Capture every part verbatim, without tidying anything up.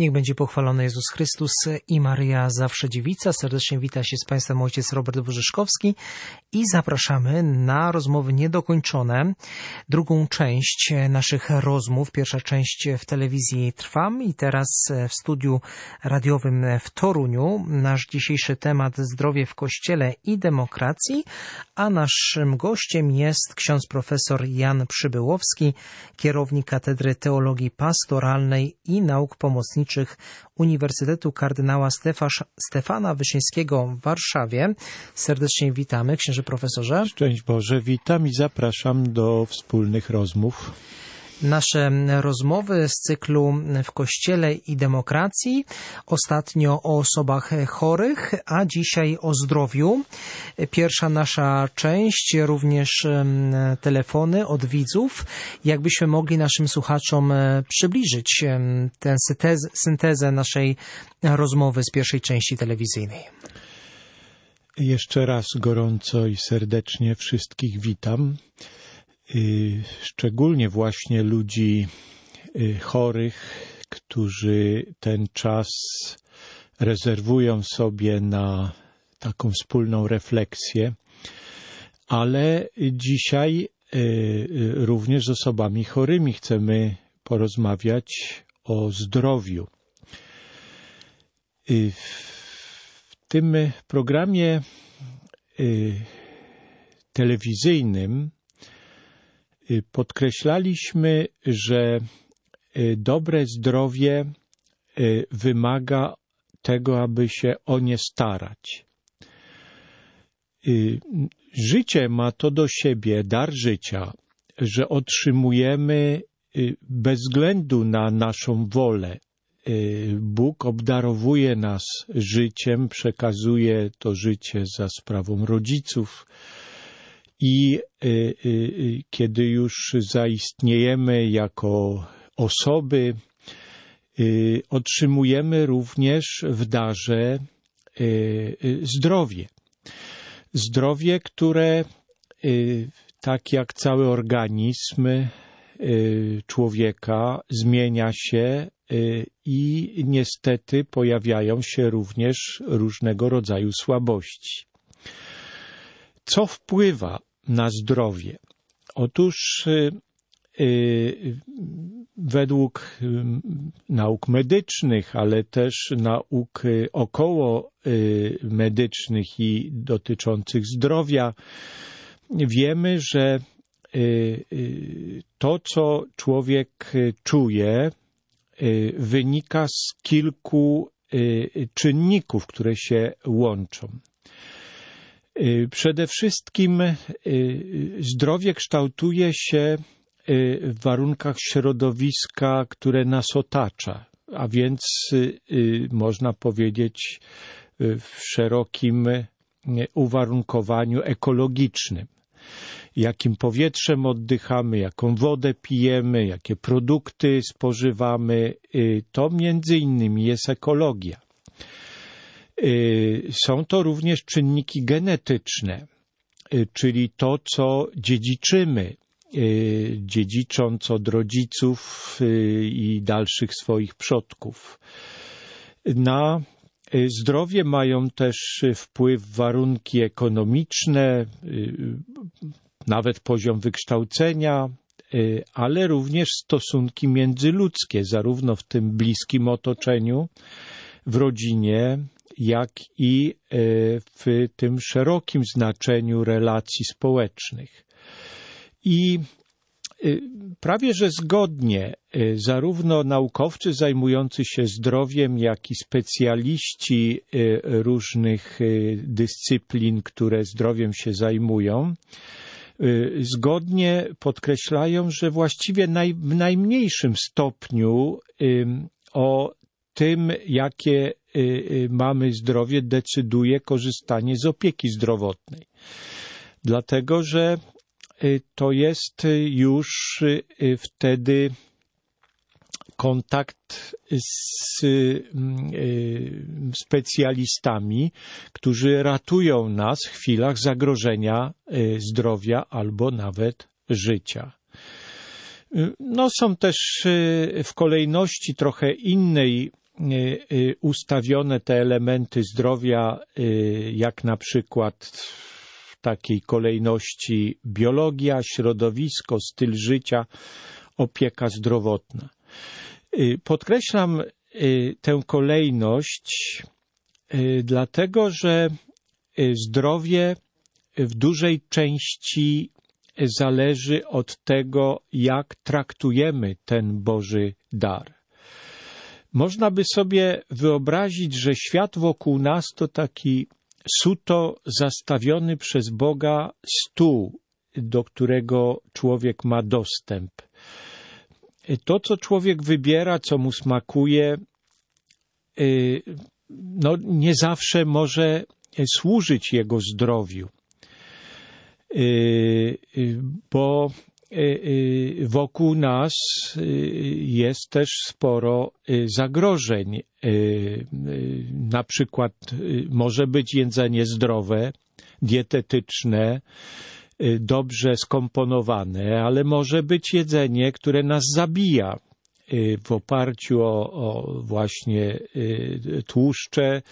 Niech będzie pochwalony Jezus Chrystus i Maryja Zawsze Dziewica. Serdecznie wita się z Państwem ojciec Robert Bożyszkowski i zapraszamy na rozmowy niedokończone. Drugą część naszych rozmów, pierwsza część w telewizji trwa i teraz w studiu radiowym w Toruniu. Nasz dzisiejszy temat: zdrowie w Kościele i demokracji, a naszym gościem jest ksiądz profesor Jan Przybyłowski, kierownik Katedry Teologii Pastoralnej i Nauk Pomocniczych Uniwersytetu Kardynała Stefasz, Stefana Wyszyńskiego w Warszawie. Serdecznie witamy, księże profesorze. Szczęść Boże, witam i zapraszam do wspólnych rozmów. Nasze rozmowy z cyklu w Kościele i demokracji. Ostatnio o osobach chorych, a dzisiaj o zdrowiu. Pierwsza nasza część, również telefony od widzów. Jakbyśmy mogli naszym słuchaczom przybliżyć tę syntezę, syntezę naszej rozmowy z pierwszej części telewizyjnej. Jeszcze raz gorąco i serdecznie wszystkich witam. Szczególnie właśnie ludzi chorych, którzy ten czas rezerwują sobie na taką wspólną refleksję, ale dzisiaj również z osobami chorymi chcemy porozmawiać o zdrowiu. W tym programie telewizyjnym podkreślaliśmy, że dobre zdrowie wymaga tego, aby się o nie starać. Życie ma to do siebie, dar życia, że otrzymujemy bez względu na naszą wolę. Bóg obdarowuje nas życiem, przekazuje to życie za sprawą rodziców. I y, y, kiedy już zaistniejemy jako osoby, y, otrzymujemy również w darze y, y, zdrowie. Zdrowie, które y, tak jak cały organizm y, człowieka zmienia się y, i niestety pojawiają się również różnego rodzaju słabości. Co wpływa na zdrowie? Otóż y, y, według y, nauk medycznych, ale też nauk y, około y, medycznych i dotyczących zdrowia, wiemy, że y, y, to, co człowiek czuje, y, wynika z kilku y, czynników, które się łączą. Przede wszystkim zdrowie kształtuje się w warunkach środowiska, które nas otacza, a więc można powiedzieć w szerokim uwarunkowaniu ekologicznym. Jakim powietrzem oddychamy, jaką wodę pijemy, jakie produkty spożywamy, to między innymi jest ekologia. Są to również czynniki genetyczne, czyli to, co dziedziczymy, dziedzicząc od rodziców i dalszych swoich przodków. Na zdrowie mają też wpływ warunki ekonomiczne, nawet poziom wykształcenia, ale również stosunki międzyludzkie, zarówno w tym bliskim otoczeniu, w rodzinie, jak i w tym szerokim znaczeniu relacji społecznych. I prawie że zgodnie zarówno naukowcy zajmujący się zdrowiem, jak i specjaliści różnych dyscyplin, które zdrowiem się zajmują, zgodnie podkreślają, że właściwie naj, w najmniejszym stopniu o tym, jakie mamy zdrowie, decyduje korzystanie z opieki zdrowotnej. Dlatego, że to jest już wtedy kontakt z specjalistami, którzy ratują nas w chwilach zagrożenia zdrowia albo nawet życia. No, są też w kolejności trochę innej ustawione te elementy zdrowia, jak na przykład w takiej kolejności biologia, środowisko, styl życia, opieka zdrowotna. Podkreślam tę kolejność, dlatego że zdrowie w dużej części zależy od tego, jak traktujemy ten Boży dar. Można by sobie wyobrazić, że świat wokół nas to taki suto zastawiony przez Boga stół, do którego człowiek ma dostęp. To, co człowiek wybiera, co mu smakuje, no, nie zawsze może służyć jego zdrowiu, bo wokół nas jest też sporo zagrożeń. Na przykład może być jedzenie zdrowe, dietetyczne, dobrze skomponowane, ale może być jedzenie, które nas zabija w oparciu o, o właśnie tłuszcze,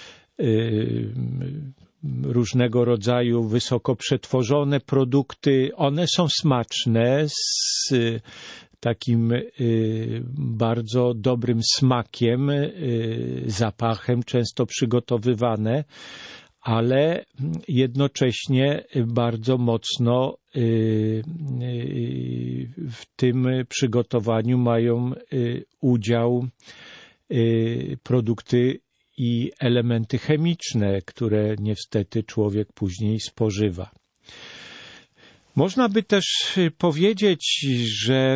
różnego rodzaju wysoko przetworzone produkty. One są smaczne, z takim bardzo dobrym smakiem, zapachem, często przygotowywane, ale jednocześnie bardzo mocno w tym przygotowaniu mają udział produkty i elementy chemiczne, które niestety człowiek później spożywa. Można by też powiedzieć, że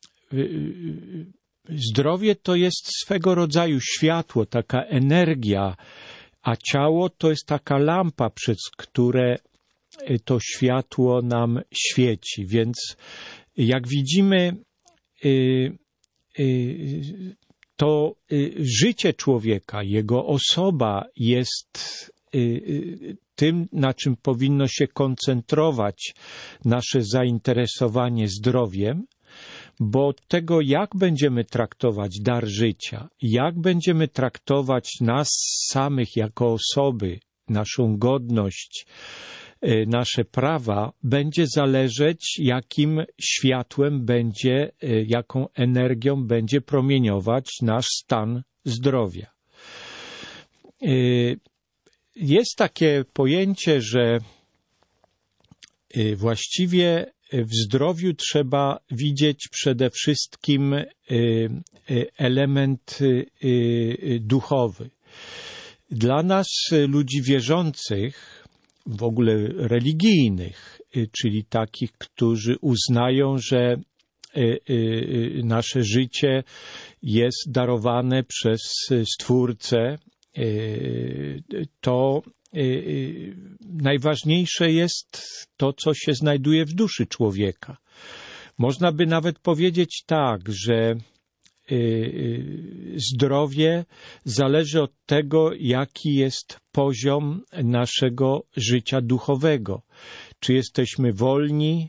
zdrowie to jest swego rodzaju światło, taka energia, a ciało to jest taka lampa, przez które to światło nam świeci. Więc jak widzimy, to życie człowieka, jego osoba jest tym, na czym powinno się koncentrować nasze zainteresowanie zdrowiem, bo od tego, jak będziemy traktować dar życia, jak będziemy traktować nas samych jako osoby, naszą godność, nasze prawa, będzie zależeć, jakim światłem będzie, jaką energią będzie promieniować nasz stan zdrowia. Jest takie pojęcie, że właściwie w zdrowiu trzeba widzieć przede wszystkim element duchowy. Dla nas, ludzi wierzących, w ogóle religijnych, czyli takich, którzy uznają, że nasze życie jest darowane przez Stwórcę, to najważniejsze jest to, co się znajduje w duszy człowieka. Można by nawet powiedzieć tak, że zdrowie zależy od tego, jaki jest poziom naszego życia duchowego. Czy jesteśmy wolni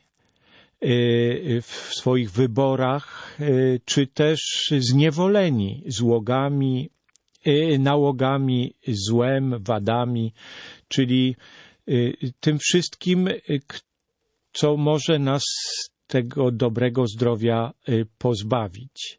w swoich wyborach, czy też zniewoleni złogami, nałogami, złem, wadami, czyli tym wszystkim, co może nas tego dobrego zdrowia pozbawić.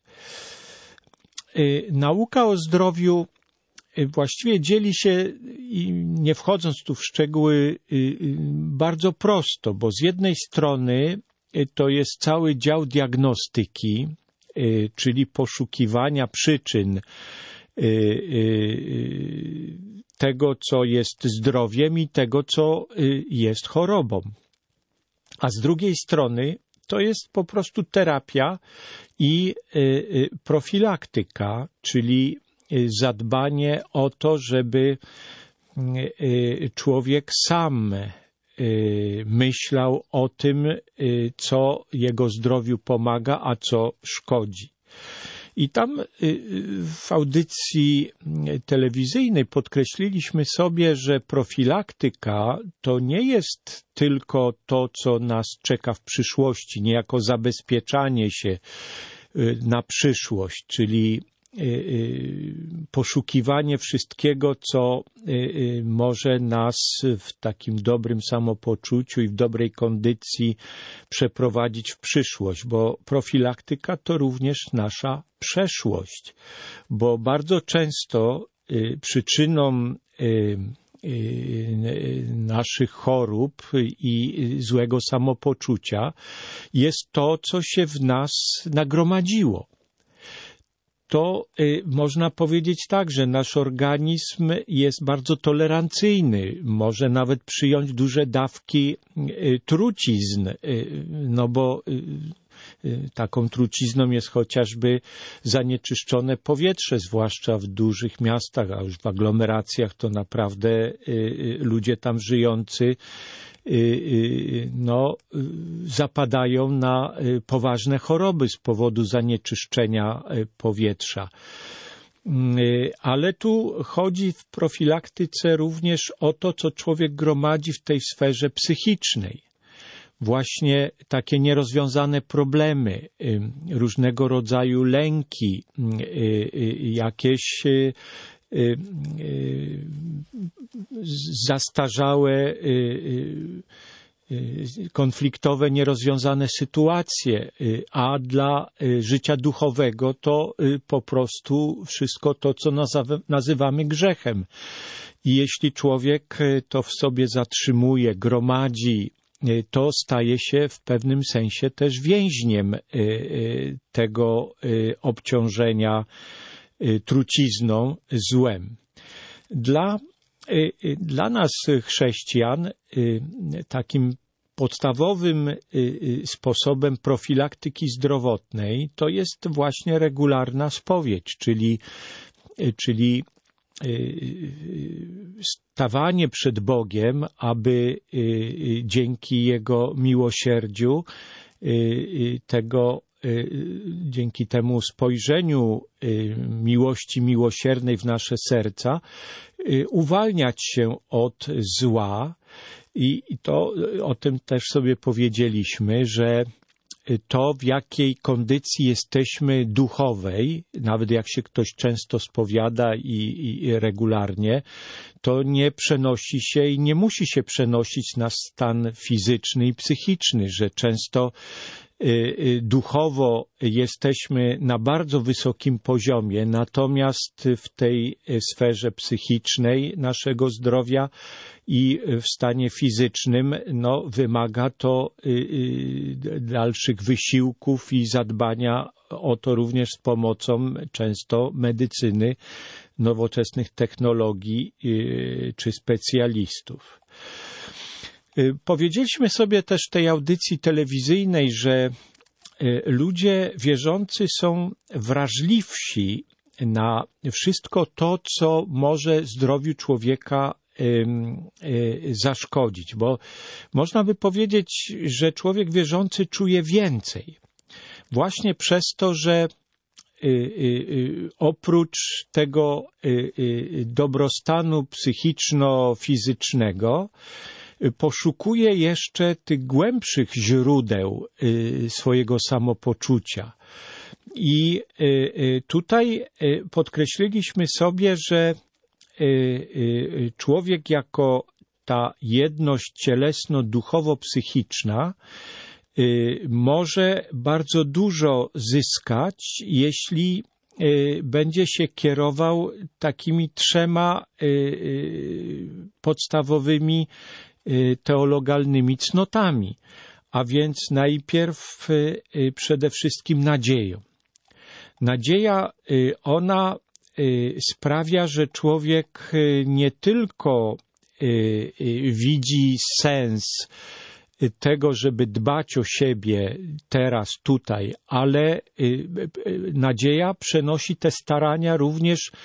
Nauka o zdrowiu właściwie dzieli się, nie wchodząc tu w szczegóły, bardzo prosto, bo z jednej strony to jest cały dział diagnostyki, czyli poszukiwania przyczyn tego, co jest zdrowiem i tego, co jest chorobą. A z drugiej strony to jest po prostu terapia i profilaktyka, czyli zadbanie o to, żeby człowiek sam myślał o tym, co jego zdrowiu pomaga, a co szkodzi. I tam w audycji telewizyjnej podkreśliliśmy sobie, że profilaktyka to nie jest tylko to, co nas czeka w przyszłości, niejako zabezpieczanie się na przyszłość, czyli poszukiwanie wszystkiego, co może nas w takim dobrym samopoczuciu i w dobrej kondycji przeprowadzić w przyszłość, bo profilaktyka to również nasza przeszłość, bo bardzo często przyczyną naszych chorób i złego samopoczucia jest to, co się w nas nagromadziło. To y, można powiedzieć tak, że nasz organizm jest bardzo tolerancyjny, może nawet przyjąć duże dawki y, trucizn, y, no bo y, y, taką trucizną jest chociażby zanieczyszczone powietrze, zwłaszcza w dużych miastach, a już w aglomeracjach to naprawdę y, y, ludzie tam żyjący no, zapadają na poważne choroby z powodu zanieczyszczenia powietrza. Ale tu chodzi w profilaktyce również o to, co człowiek gromadzi w tej sferze psychicznej. Właśnie takie nierozwiązane problemy, różnego rodzaju lęki, jakieś zastarzałe, konfliktowe, nierozwiązane sytuacje, a dla życia duchowego to po prostu wszystko to, co nazywamy grzechem. I jeśli człowiek to w sobie zatrzymuje, gromadzi, to staje się w pewnym sensie też więźniem tego obciążenia trucizną, złem. Dla, dla nas chrześcijan takim podstawowym sposobem profilaktyki zdrowotnej to jest właśnie regularna spowiedź, czyli, czyli stawanie przed Bogiem, aby dzięki Jego miłosierdziu tego dzięki temu spojrzeniu miłości miłosiernej w nasze serca uwalniać się od zła i to o tym też sobie powiedzieliśmy, że to, w jakiej kondycji jesteśmy duchowej, nawet jak się ktoś często spowiada i, i regularnie, to nie przenosi się i nie musi się przenosić na stan fizyczny i psychiczny, że często duchowo jesteśmy na bardzo wysokim poziomie, natomiast w tej sferze psychicznej naszego zdrowia i w stanie fizycznym no, wymaga to dalszych wysiłków i zadbania o to również z pomocą często medycyny, nowoczesnych technologii czy specjalistów. Powiedzieliśmy sobie też w tej audycji telewizyjnej, że ludzie wierzący są wrażliwsi na wszystko to, co może zdrowiu człowieka zaszkodzić, bo można by powiedzieć, że człowiek wierzący czuje więcej. Właśnie przez to, że oprócz tego dobrostanu psychiczno-fizycznego poszukuje jeszcze tych głębszych źródeł swojego samopoczucia. I tutaj podkreśliliśmy sobie, że człowiek jako ta jedność cielesno-duchowo-psychiczna może bardzo dużo zyskać, jeśli będzie się kierował takimi trzema podstawowymi teologalnymi cnotami, a więc najpierw przede wszystkim nadzieją. Nadzieja, ona sprawia, że człowiek nie tylko widzi sens tego, żeby dbać o siebie teraz, tutaj, ale nadzieja przenosi te starania również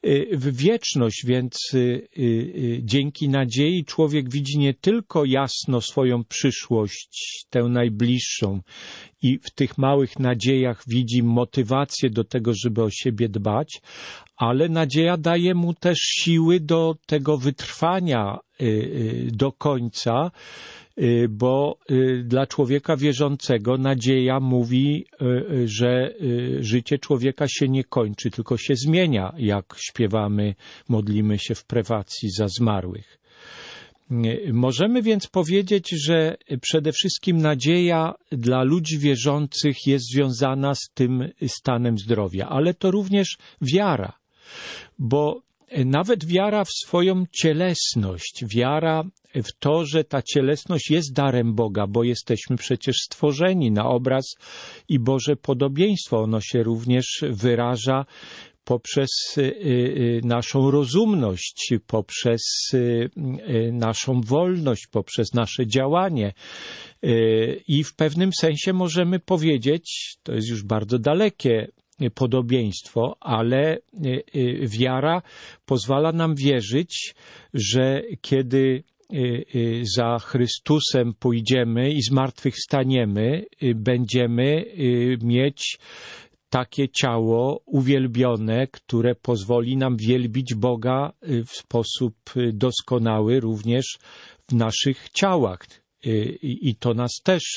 w wieczność, więc dzięki nadziei człowiek widzi nie tylko jasno swoją przyszłość, tę najbliższą, i w tych małych nadziejach widzi motywację do tego, żeby o siebie dbać, ale nadzieja daje mu też siły do tego wytrwania do końca, bo dla człowieka wierzącego nadzieja mówi, że życie człowieka się nie kończy, tylko się zmienia, jak śpiewamy, modlimy się w prefacji za zmarłych. Możemy więc powiedzieć, że przede wszystkim nadzieja dla ludzi wierzących jest związana z tym stanem zdrowia, ale to również wiara, bo nawet wiara w swoją cielesność, wiara w to, że ta cielesność jest darem Boga, bo jesteśmy przecież stworzeni na obraz i Boże podobieństwo. Ono się również wyraża poprzez naszą rozumność, poprzez naszą wolność, poprzez nasze działanie. I w pewnym sensie możemy powiedzieć, to jest już bardzo dalekie podobieństwo, ale wiara pozwala nam wierzyć, że kiedy za Chrystusem pójdziemy i zmartwychwstaniemy, będziemy mieć takie ciało uwielbione, które pozwoli nam wielbić Boga w sposób doskonały również w naszych ciałach. I to nas też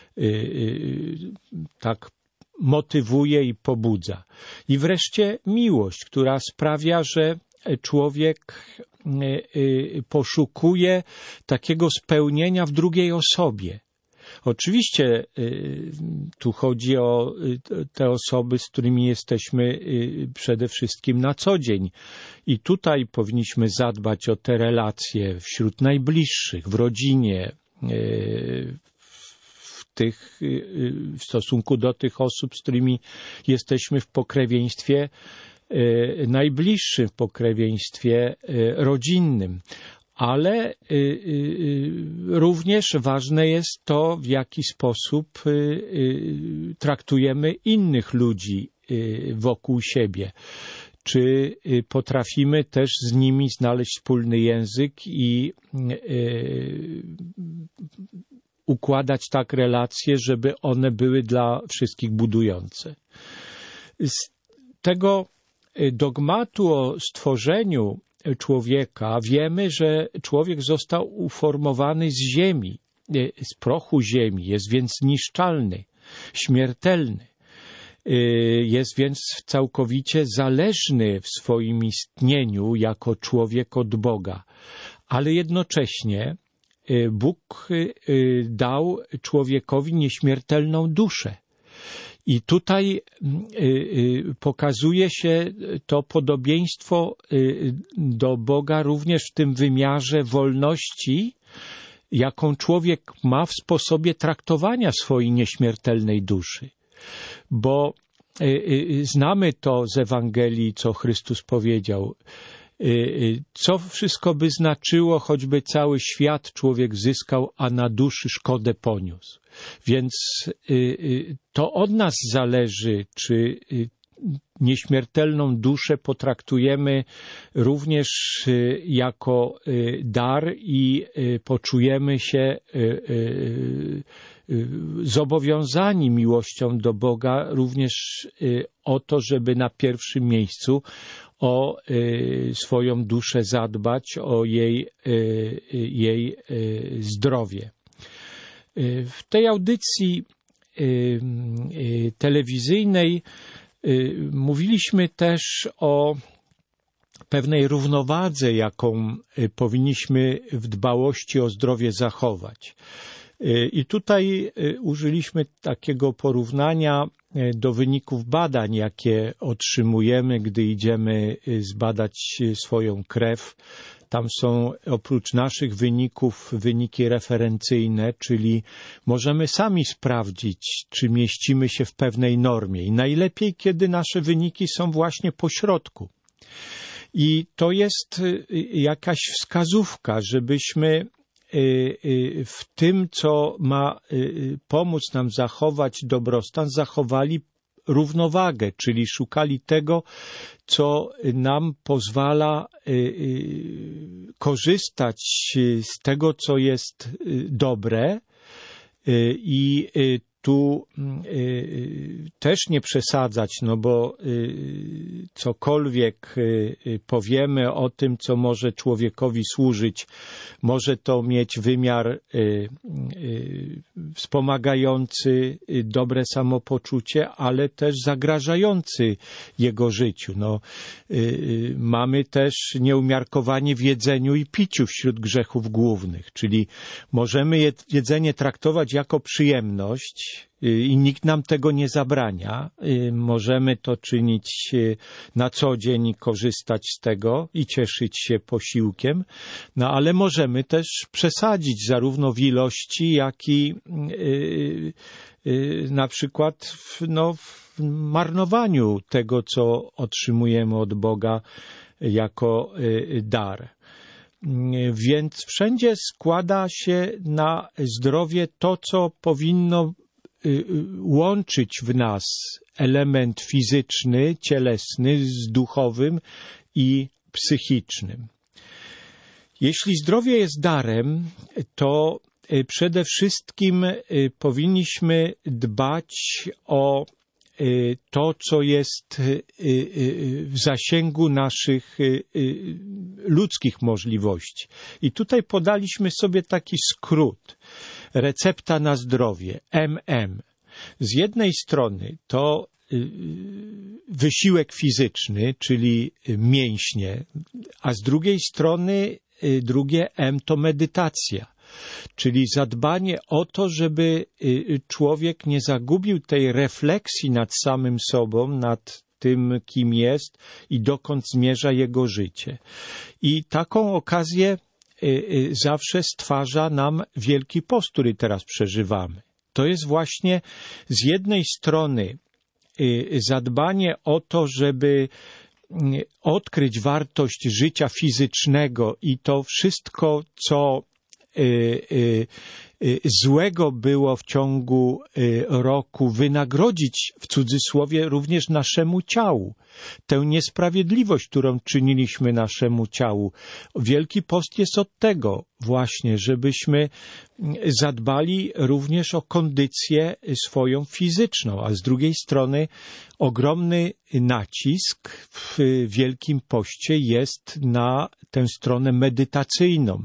tak motywuje i pobudza. I wreszcie miłość, która sprawia, że człowiek poszukuje takiego spełnienia w drugiej osobie. Oczywiście tu chodzi o te osoby, z którymi jesteśmy przede wszystkim na co dzień. I tutaj powinniśmy zadbać o te relacje wśród najbliższych, w rodzinie, w, tych, w stosunku do tych osób, z którymi jesteśmy w pokrewieństwie najbliższym, w pokrewieństwie rodzinnym. Ale również ważne jest to, w jaki sposób traktujemy innych ludzi wokół siebie. Czy potrafimy też z nimi znaleźć wspólny język i układać tak relacje, żeby one były dla wszystkich budujące. Z tego dogmatu o stworzeniu człowieka wiemy, że człowiek został uformowany z ziemi, z prochu ziemi, jest więc niszczalny, śmiertelny. Jest więc całkowicie zależny w swoim istnieniu jako człowiek od Boga. Ale jednocześnie Bóg dał człowiekowi nieśmiertelną duszę. I tutaj pokazuje się to podobieństwo do Boga również w tym wymiarze wolności, jaką człowiek ma w sposobie traktowania swojej nieśmiertelnej duszy. Bo znamy to z Ewangelii, co Chrystus powiedział. Co wszystko by znaczyło, choćby cały świat człowiek zyskał, a na duszy szkodę poniósł. Więc to od nas zależy, czy nieśmiertelną duszę potraktujemy również jako dar i poczujemy się zobowiązani miłością do Boga również o to, żeby na pierwszym miejscu o swoją duszę zadbać, o jej, jej zdrowie. W tej audycji telewizyjnej mówiliśmy też o pewnej równowadze, jaką powinniśmy w dbałości o zdrowie zachować. I tutaj użyliśmy takiego porównania do wyników badań, jakie otrzymujemy, gdy idziemy zbadać swoją krew. Tam są oprócz naszych wyników wyniki referencyjne, czyli możemy sami sprawdzić, czy mieścimy się w pewnej normie. I najlepiej, kiedy nasze wyniki są właśnie po środku. I to jest jakaś wskazówka, żebyśmy w tym, co ma pomóc nam zachować dobrostan, zachowali równowagę, czyli szukali tego, co nam pozwala korzystać z tego, co jest dobre i tu y, też nie przesadzać, no bo y, cokolwiek y, powiemy o tym, co może człowiekowi służyć, może to mieć wymiar y, y, wspomagający y, dobre samopoczucie, ale też zagrażający jego życiu. No, y, y, mamy też nieumiarkowanie w jedzeniu i piciu wśród grzechów głównych, czyli możemy jedzenie traktować jako przyjemność, i nikt nam tego nie zabrania. Możemy to czynić na co dzień i korzystać z tego i cieszyć się posiłkiem, no ale możemy też przesadzić zarówno w ilości, jak i yy, yy, na przykład w, no, w marnowaniu tego, co otrzymujemy od Boga jako yy, dar. Więc wszędzie składa się na zdrowie to, co powinno łączyć w nas element fizyczny, cielesny z duchowym i psychicznym. Jeśli zdrowie jest darem, to przede wszystkim powinniśmy dbać o to, co jest w zasięgu naszych ludzkich możliwości. I tutaj podaliśmy sobie taki skrót. Recepta na zdrowie, M M. Z jednej strony to wysiłek fizyczny, czyli mięśnie, a z drugiej strony drugie M to medytacja. Czyli zadbanie o to, żeby człowiek nie zagubił tej refleksji nad samym sobą, nad tym, kim jest i dokąd zmierza jego życie. I taką okazję zawsze stwarza nam Wielki Post, który teraz przeżywamy. To jest właśnie z jednej strony zadbanie o to, żeby odkryć wartość życia fizycznego i to wszystko, co złego było w ciągu roku, wynagrodzić w cudzysłowie również naszemu ciału. Tę niesprawiedliwość, którą czyniliśmy naszemu ciału. Wielki Post jest od tego właśnie, żebyśmy zadbali również o kondycję swoją fizyczną, a z drugiej strony ogromny nacisk w Wielkim Poście jest na tę stronę medytacyjną.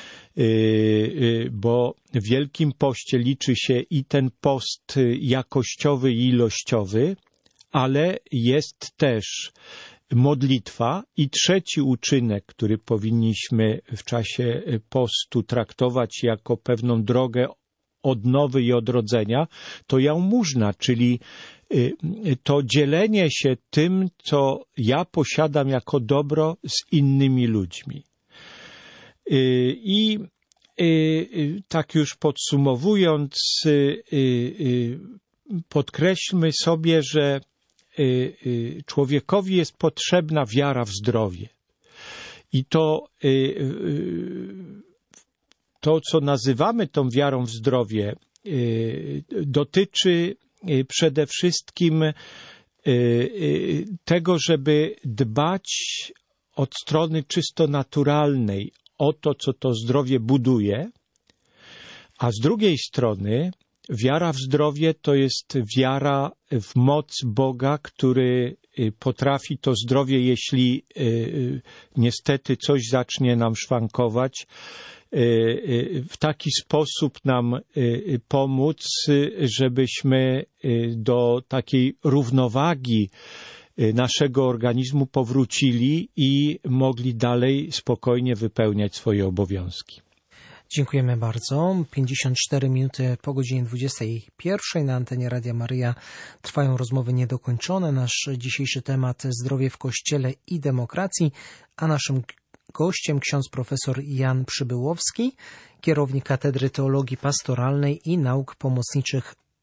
Bo w Wielkim Poście liczy się i ten post jakościowy i ilościowy, ale jest też modlitwa i trzeci uczynek, który powinniśmy w czasie postu traktować jako pewną drogę odnowy i odrodzenia, to jałmużna, czyli to dzielenie się tym, co ja posiadam jako dobro z innymi ludźmi. I tak już podsumowując, podkreślmy sobie, że człowiekowi jest potrzebna wiara w zdrowie. I to, to co nazywamy tą wiarą w zdrowie, dotyczy przede wszystkim tego, żeby dbać od strony czysto naturalnej o to, co to zdrowie buduje, a z drugiej strony wiara w zdrowie to jest wiara w moc Boga, który potrafi to zdrowie, jeśli niestety coś zacznie nam szwankować, w taki sposób nam pomóc, żebyśmy do takiej równowagi naszego organizmu powrócili i mogli dalej spokojnie wypełniać swoje obowiązki. Dziękujemy bardzo. pięćdziesiąt cztery minuty po godzinie dwudziestej pierwszej na antenie Radia Maryja trwają rozmowy niedokończone. Nasz dzisiejszy temat zdrowie w Kościele i demokracji, a naszym gościem ksiądz profesor Jan Przybyłowski, kierownik Katedry Teologii Pastoralnej i Nauk Pomocniczych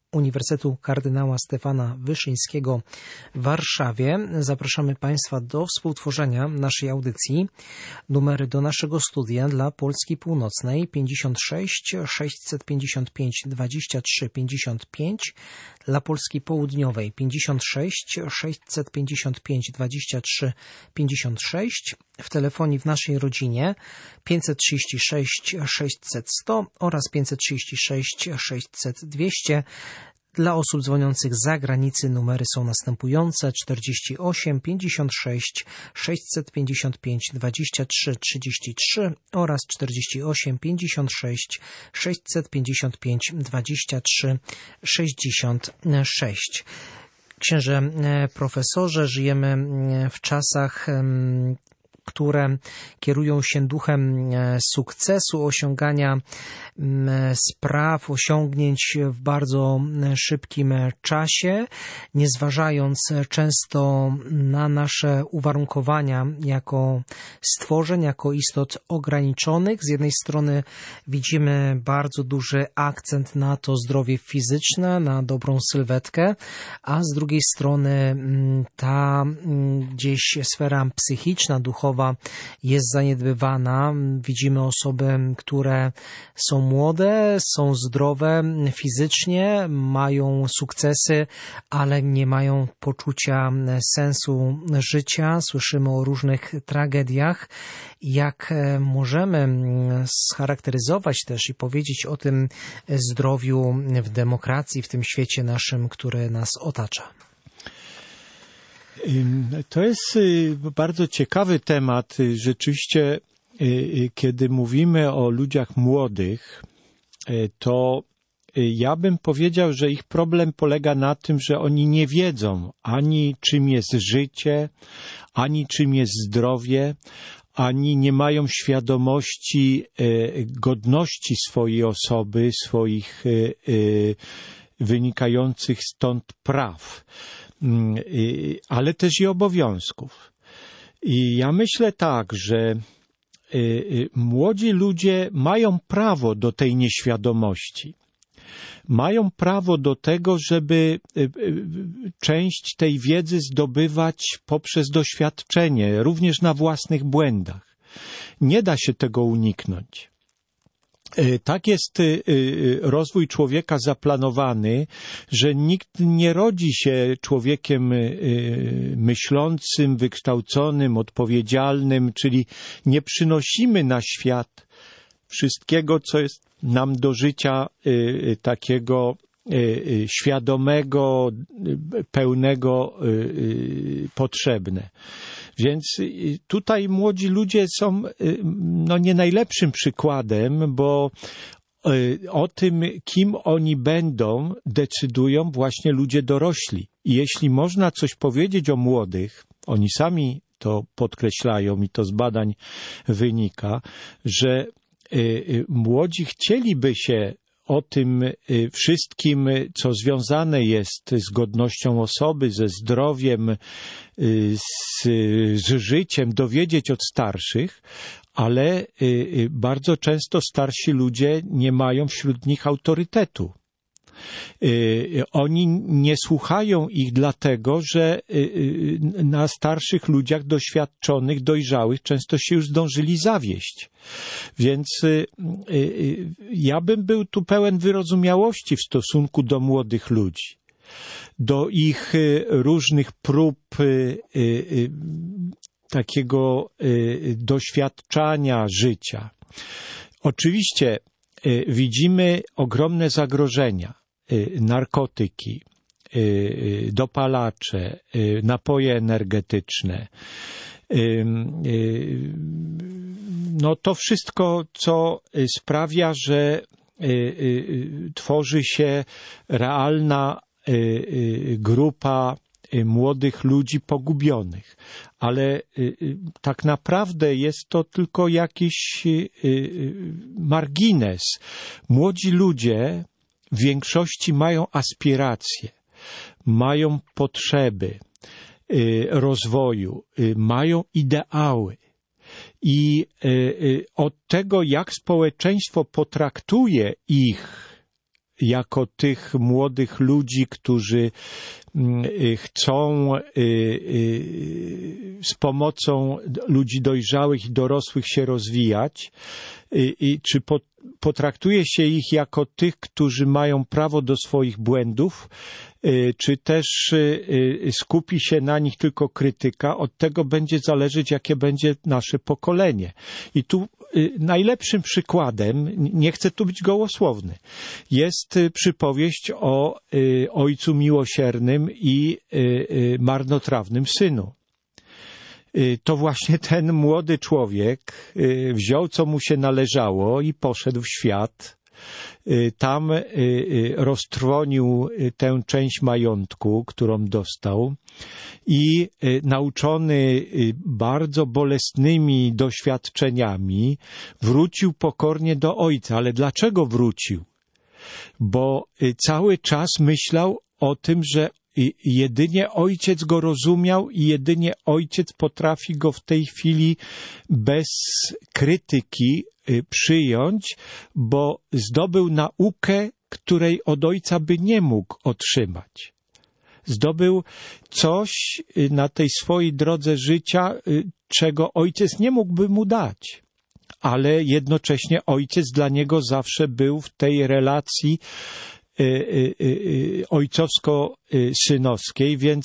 Uniwersytetu Kardynała Stefana Wyszyńskiego w Warszawie. Zapraszamy Państwa do współtworzenia naszej audycji. Numery do naszego studia dla Polski Północnej pięćdziesiąt sześć sześćset pięćdziesiąt pięć dwadzieścia trzy pięćdziesiąt pięć, dla Polski Południowej pięćdziesiąt sześć sześćset pięćdziesiąt pięć dwadzieścia trzy pięćdziesiąt sześć, w telefonii w naszej rodzinie pięćset trzydzieści sześć sześćset sto oraz pięćset trzydzieści sześć sześćset dwieście. Dla osób dzwoniących z zagranicy numery są następujące: czterdzieści osiem pięćdziesiąt sześć sześćset pięćdziesiąt pięć dwadzieścia trzy trzydzieści trzy oraz czterdzieści osiem pięćdziesiąt sześć sześćset pięćdziesiąt pięć dwadzieścia trzy sześćdziesiąt sześć. Księże profesorze, żyjemy w czasach, które kierują się duchem sukcesu, osiągania spraw, osiągnięć w bardzo szybkim czasie, nie zważając często na nasze uwarunkowania jako stworzeń, jako istot ograniczonych. Z jednej strony widzimy bardzo duży akcent na to zdrowie fizyczne, na dobrą sylwetkę, a z drugiej strony ta gdzieś sfera psychiczna, duchowa jest zaniedbywana. Widzimy osoby, które są młode, są zdrowe fizycznie, mają sukcesy, ale nie mają poczucia sensu życia. Słyszymy o różnych tragediach. Jak możemy scharakteryzować też i powiedzieć o tym zdrowiu w demokracji, w tym świecie naszym, który nas otacza? To jest bardzo ciekawy temat. Rzeczywiście, kiedy mówimy o ludziach młodych, to ja bym powiedział, że ich problem polega na tym, że oni nie wiedzą ani czym jest życie, ani czym jest zdrowie, ani nie mają świadomości godności swojej osoby, swoich wynikających stąd praw, ale też i obowiązków. I ja myślę tak, że młodzi ludzie mają prawo do tej nieświadomości. Mają prawo do tego, żeby część tej wiedzy zdobywać poprzez doświadczenie, również na własnych błędach. Nie da się tego uniknąć. Tak jest rozwój człowieka zaplanowany, że nikt nie rodzi się człowiekiem myślącym, wykształconym, odpowiedzialnym, czyli nie przynosimy na świat wszystkiego, co jest nam do życia takiego świadomego, pełnego potrzebne. Więc tutaj młodzi ludzie są no, nie najlepszym przykładem, bo o tym, kim oni będą, decydują właśnie ludzie dorośli. I jeśli można coś powiedzieć o młodych, oni sami to podkreślają i to z badań wynika, że młodzi chcieliby się o tym wszystkim, co związane jest z godnością osoby, ze zdrowiem, z, z życiem, dowiedzieć od starszych, ale bardzo często starsi ludzie nie mają wśród nich autorytetu. Oni nie słuchają ich dlatego, że na starszych ludziach doświadczonych, dojrzałych często się już zdążyli zawieść. Więc ja bym był tu pełen wyrozumiałości w stosunku do młodych ludzi, do ich różnych prób takiego doświadczania życia. Oczywiście widzimy ogromne zagrożenia. Narkotyki, dopalacze, napoje energetyczne. No to wszystko, co sprawia, że tworzy się realna grupa młodych ludzi pogubionych. Ale tak naprawdę jest to tylko jakiś margines. Młodzi ludzie w większości mają aspiracje, mają potrzeby rozwoju, mają ideały. I od tego, jak społeczeństwo potraktuje ich jako tych młodych ludzi, którzy chcą z pomocą ludzi dojrzałych i dorosłych się rozwijać, i czy potraktuje się ich jako tych, którzy mają prawo do swoich błędów, czy też skupi się na nich tylko krytyka. Od tego będzie zależeć, jakie będzie nasze pokolenie. I tu najlepszym przykładem, nie chcę tu być gołosłowny, jest przypowieść o ojcu miłosiernym i marnotrawnym synu. To właśnie ten młody człowiek wziął, co mu się należało i poszedł w świat. Tam roztrwonił tę część majątku, którą dostał, i nauczony bardzo bolesnymi doświadczeniami wrócił pokornie do ojca. Ale dlaczego wrócił? Bo cały czas myślał o tym, że jedynie ojciec go rozumiał i jedynie ojciec potrafi go w tej chwili bez krytyki przyjąć, bo zdobył naukę, której od ojca by nie mógł otrzymać. Zdobył coś na tej swojej drodze życia, czego ojciec nie mógłby mu dać. Ale jednocześnie ojciec dla niego zawsze był w tej relacji ojcowsko-synowskiej, więc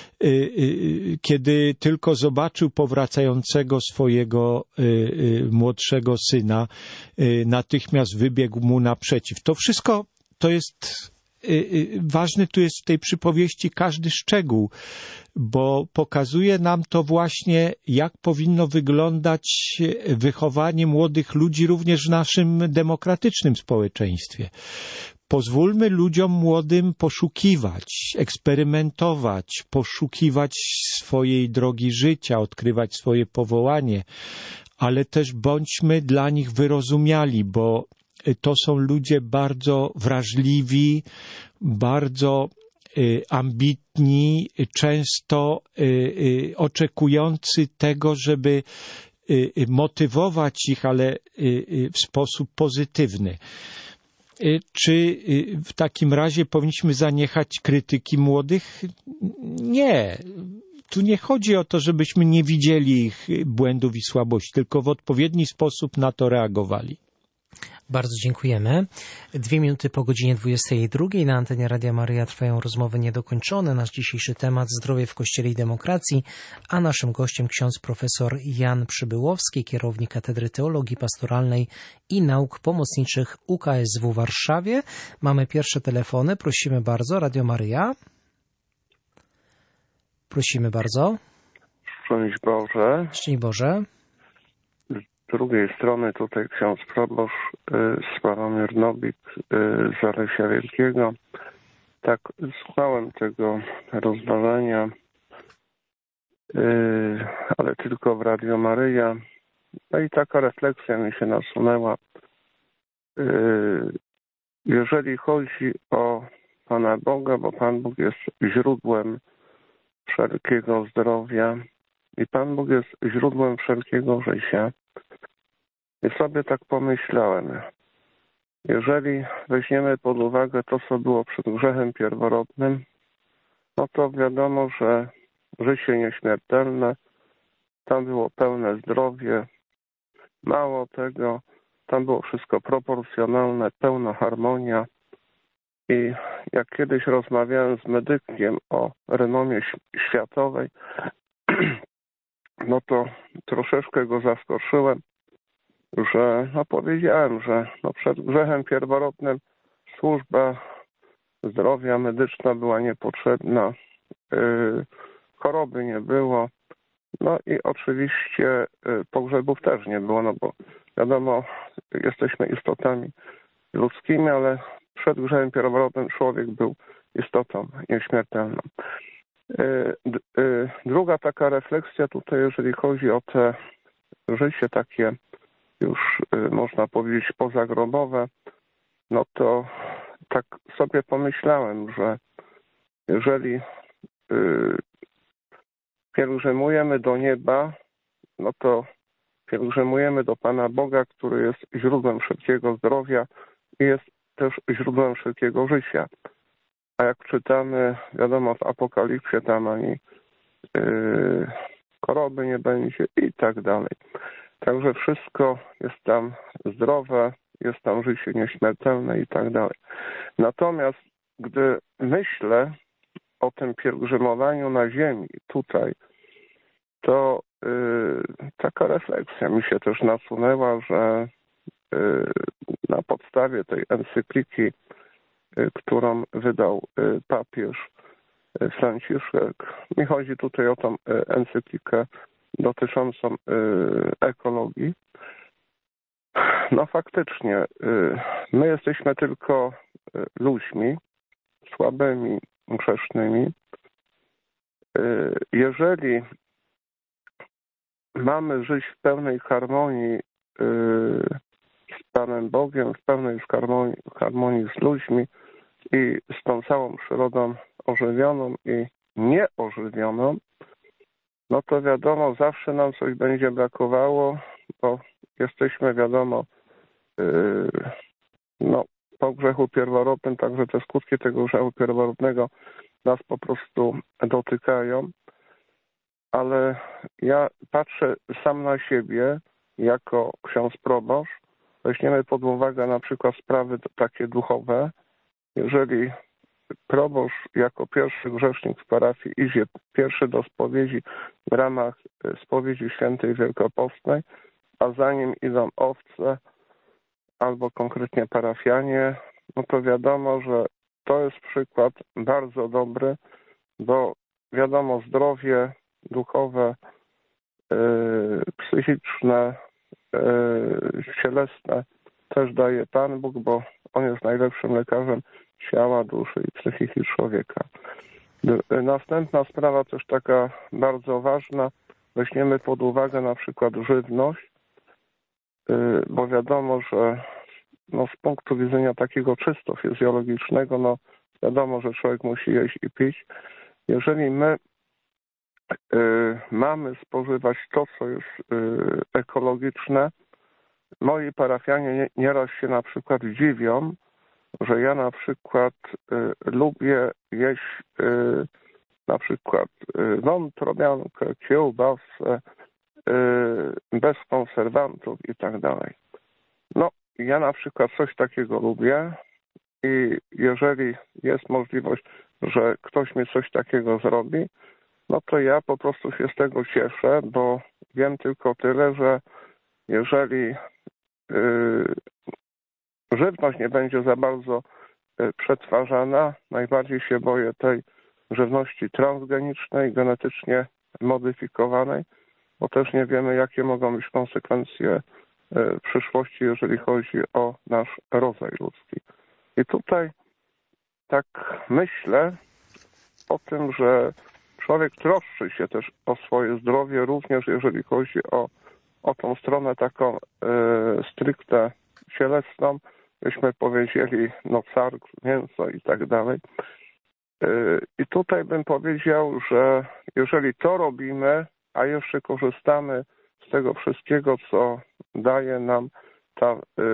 kiedy tylko zobaczył powracającego swojego młodszego syna, natychmiast wybiegł mu naprzeciw. To wszystko to jest ważny, tu jest w tej przypowieści każdy szczegół, bo pokazuje nam to właśnie, jak powinno wyglądać wychowanie młodych ludzi również w naszym demokratycznym społeczeństwie. Pozwólmy ludziom młodym poszukiwać, eksperymentować, poszukiwać swojej drogi życia, odkrywać swoje powołanie, ale też bądźmy dla nich wyrozumiali, bo to są ludzie bardzo wrażliwi, bardzo ambitni, często oczekujący tego, żeby motywować ich, ale w sposób pozytywny. Czy w takim razie powinniśmy zaniechać krytyki młodych? Nie. Tu nie chodzi o to, żebyśmy nie widzieli ich błędów i słabości, tylko w odpowiedni sposób na to reagowali. Bardzo dziękujemy. Dwie minuty po godzinie dwudziestej drugiej na antenie Radia Maryja trwają rozmowy niedokończone. Nasz dzisiejszy temat: zdrowie w Kościele i demokracji, a naszym gościem ksiądz profesor Jan Przybyłowski, kierownik Katedry Teologii Pastoralnej i Nauk Pomocniczych U K S W w Warszawie. Mamy pierwsze telefony. Prosimy bardzo. Radio Maryja. Prosimy bardzo. Szczęść Boże. Szczęść Boże. Z drugiej strony tutaj ksiądz proboszcz Sławomir Nowik z Zalesia Wielkiego. Tak, słuchałem tego rozważania, ale tylko w Radio Maryja. No i taka refleksja mi się nasunęła. Jeżeli chodzi o Pana Boga, bo Pan Bóg jest źródłem wszelkiego zdrowia i Pan Bóg jest źródłem wszelkiego życia. I sobie tak pomyślałem, jeżeli weźmiemy pod uwagę to, co było przed grzechem pierworodnym, no to wiadomo, że życie nieśmiertelne, tam było pełne zdrowie, mało tego, tam było wszystko proporcjonalne, pełna harmonia. I jak kiedyś rozmawiałem z medykiem o renomie światowej, no to troszeczkę go zaskoczyłem, że no powiedziałem, że no przed grzechem pierworodnym służba zdrowia medyczna była niepotrzebna, yy, choroby nie było, no i oczywiście yy, pogrzebów też nie było, no bo wiadomo, jesteśmy istotami ludzkimi, ale przed grzechem pierworodnym człowiek był istotą nieśmiertelną. Yy, yy, druga taka refleksja tutaj, jeżeli chodzi o te życie takie już można powiedzieć pozagrobowe, no to tak sobie pomyślałem, że jeżeli pielgrzymujemy do nieba, no to pielgrzymujemy do Pana Boga, który jest źródłem wszelkiego zdrowia i jest też źródłem wszelkiego życia. A jak czytamy, wiadomo, w Apokalipsie tam ani yy, choroby nie będzie i tak dalej. Także wszystko jest tam zdrowe, jest tam życie nieśmiertelne i tak dalej. Natomiast gdy myślę o tym pielgrzymowaniu na ziemi tutaj, to yy, taka refleksja mi się też nasunęła, że yy, na podstawie tej encykliki, yy, którą wydał yy, papież yy, Franciszek, mi chodzi tutaj o tą yy, encyklikę dotyczącą yy, ekologii. No faktycznie, yy, my jesteśmy tylko yy, ludźmi słabymi, grzesznymi. Yy, jeżeli mamy żyć w pełnej harmonii yy, z Panem Bogiem, w pełnej harmonii, harmonii z ludźmi i z tą całą przyrodą ożywioną i nieożywioną, no to wiadomo, zawsze nam coś będzie brakowało, bo jesteśmy, wiadomo, yy, no, po grzechu pierworodnym, także te skutki tego grzechu pierworodnego nas po prostu dotykają. Ale ja patrzę sam na siebie jako ksiądz proboszcz. Weźmiemy pod uwagę na przykład sprawy takie duchowe. Jeżeli proboszcz jako pierwszy grzesznik w parafii idzie pierwszy do spowiedzi w ramach spowiedzi świętej wielkopostnej, a za nim idą owce albo konkretnie parafianie, no to wiadomo, że to jest przykład bardzo dobry, bo wiadomo, zdrowie duchowe, yy, psychiczne, yy, cielesne też daje Pan Bóg, bo On jest najlepszym lekarzem ciała, duszy i psychiki człowieka. Następna sprawa też taka bardzo ważna, weźmiemy pod uwagę na przykład żywność, yy, bo wiadomo, że no, z punktu widzenia takiego czysto fizjologicznego, no wiadomo, że człowiek musi jeść i pić. Jeżeli my y, mamy spożywać to, co jest y, ekologiczne, moi parafianie nie, nieraz się na przykład dziwią, że ja na przykład y, lubię jeść y, na przykład y, wątrobiankę, kiełbasę, y, bez konserwantów i tak dalej. No, ja na przykład coś takiego lubię i jeżeli jest możliwość, że ktoś mi coś takiego zrobi, no to ja po prostu się z tego cieszę, bo wiem tylko tyle, że jeżeli yy, żywność nie będzie za bardzo yy, przetwarzana, najbardziej się boję tej żywności transgenicznej, genetycznie modyfikowanej, bo też nie wiemy, jakie mogą być konsekwencje w przyszłości, jeżeli chodzi o nasz rodzaj ludzki. I tutaj tak myślę o tym, że człowiek troszczy się też o swoje zdrowie, również jeżeli chodzi o, o tą stronę taką e, stricte cielesną, byśmy powiedzieli, no carg, mięso i tak dalej. E, I tutaj bym powiedział, że jeżeli to robimy, a jeszcze korzystamy z tego wszystkiego, co daje nam ta y,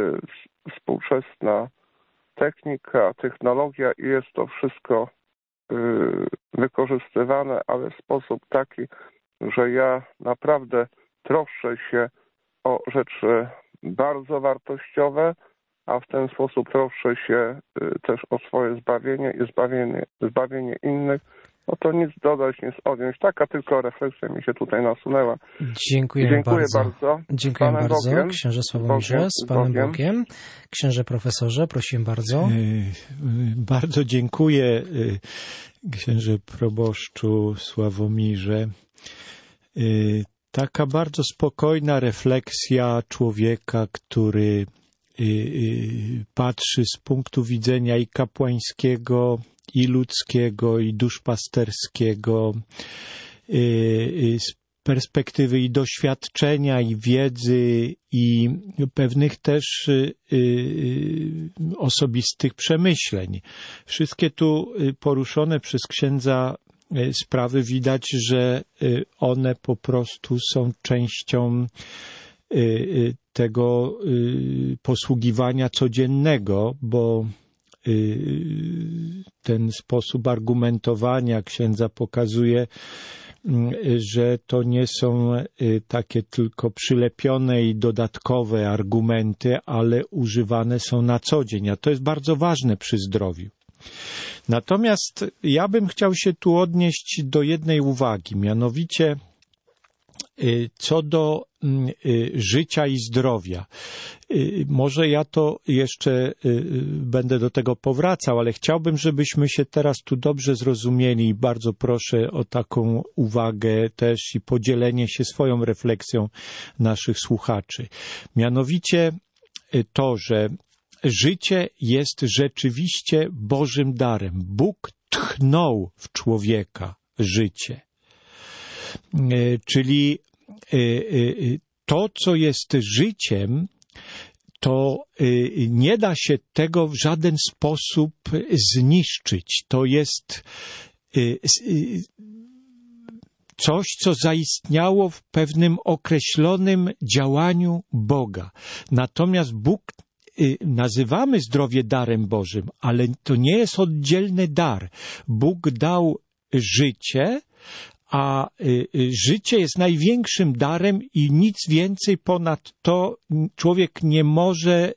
współczesna technika, technologia i jest to wszystko y, wykorzystywane, ale w sposób taki, że ja naprawdę troszczę się o rzeczy bardzo wartościowe, a w ten sposób troszczę się y, też o swoje zbawienie i zbawienie, zbawienie innych, no to nic dodać, nic odjąć. Taka tylko refleksja mi się tutaj nasunęła. Dziękuję, Dziękuję bardzo. bardzo. Dziękuję Panem bardzo. Bogiem. Księże Sławomirze, z Panem Bogiem. Bogiem. Księże profesorze, prosiłem bardzo. Bardzo dziękuję, księże proboszczu Sławomirze. Taka bardzo spokojna refleksja człowieka, który patrzy z punktu widzenia i kapłańskiego, i ludzkiego, i duszpasterskiego, z perspektywy i doświadczenia, i wiedzy, i pewnych też osobistych przemyśleń. Wszystkie tu poruszone przez księdza sprawy widać, że one po prostu są częścią tego posługiwania codziennego, bo ten sposób argumentowania księdza pokazuje, że to nie są takie tylko przylepione i dodatkowe argumenty, ale używane są na co dzień, a to jest bardzo ważne przy zdrowiu. Natomiast ja bym chciał się tu odnieść do jednej uwagi, mianowicie co do życia i zdrowia. Może ja to jeszcze będę do tego powracał, ale chciałbym, żebyśmy się teraz tu dobrze zrozumieli i bardzo proszę o taką uwagę też i podzielenie się swoją refleksją naszych słuchaczy. Mianowicie to, że życie jest rzeczywiście Bożym darem. Bóg tchnął w człowieka życie. Czyli to, co jest życiem, to nie da się tego w żaden sposób zniszczyć. To jest coś, co zaistniało w pewnym określonym działaniu Boga. Natomiast Bóg, nazywamy zdrowie darem Bożym, ale to nie jest oddzielny dar. Bóg dał życie, a życie jest największym darem i nic więcej ponad to człowiek nie może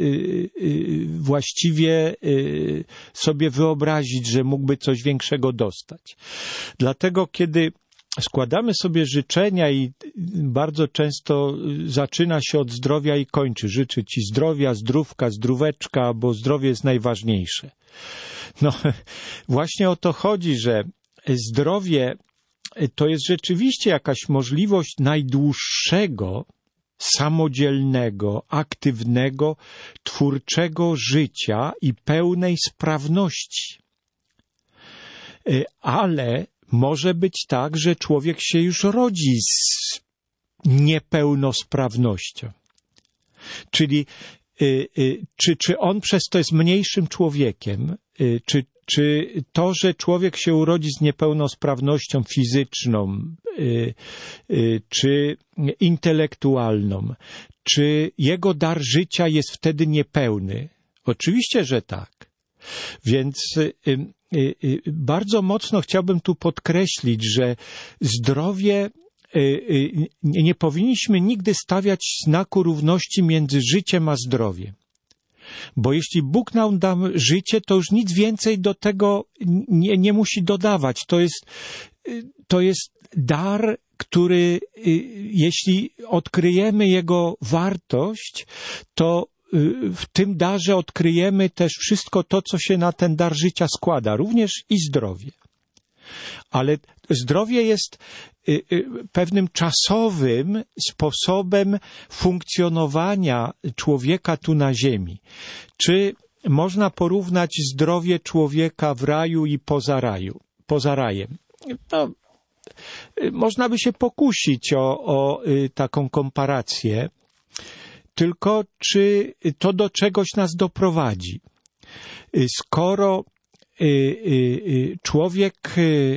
właściwie sobie wyobrazić, że mógłby coś większego dostać. Dlatego, kiedy składamy sobie życzenia i bardzo często zaczyna się od zdrowia i kończy. Życzę Ci zdrowia, zdrówka, zdróweczka, bo zdrowie jest najważniejsze. No właśnie o to chodzi, że zdrowie to jest rzeczywiście jakaś możliwość najdłuższego, samodzielnego, aktywnego, twórczego życia i pełnej sprawności. Ale może być tak, że człowiek się już rodzi z niepełnosprawnością. Czyli czy, czy on przez to jest mniejszym człowiekiem, czy Czy to, że człowiek się urodzi z niepełnosprawnością fizyczną, czy intelektualną, czy jego dar życia jest wtedy niepełny? Oczywiście, że tak. Więc bardzo mocno chciałbym tu podkreślić, że zdrowie, nie powinniśmy nigdy stawiać znaku równości między życiem a zdrowiem. Bo jeśli Bóg nam da życie, to już nic więcej do tego nie, nie musi dodawać. To jest, to jest dar, który, jeśli odkryjemy jego wartość, to w tym darze odkryjemy też wszystko to, co się na ten dar życia składa, również i zdrowie. Ale zdrowie jest pewnym czasowym sposobem funkcjonowania człowieka tu na ziemi. Czy można porównać zdrowie człowieka w raju i poza raju, poza rajem? No, można by się pokusić o, o taką komparację, tylko czy to do czegoś nas doprowadzi? Skoro człowiek,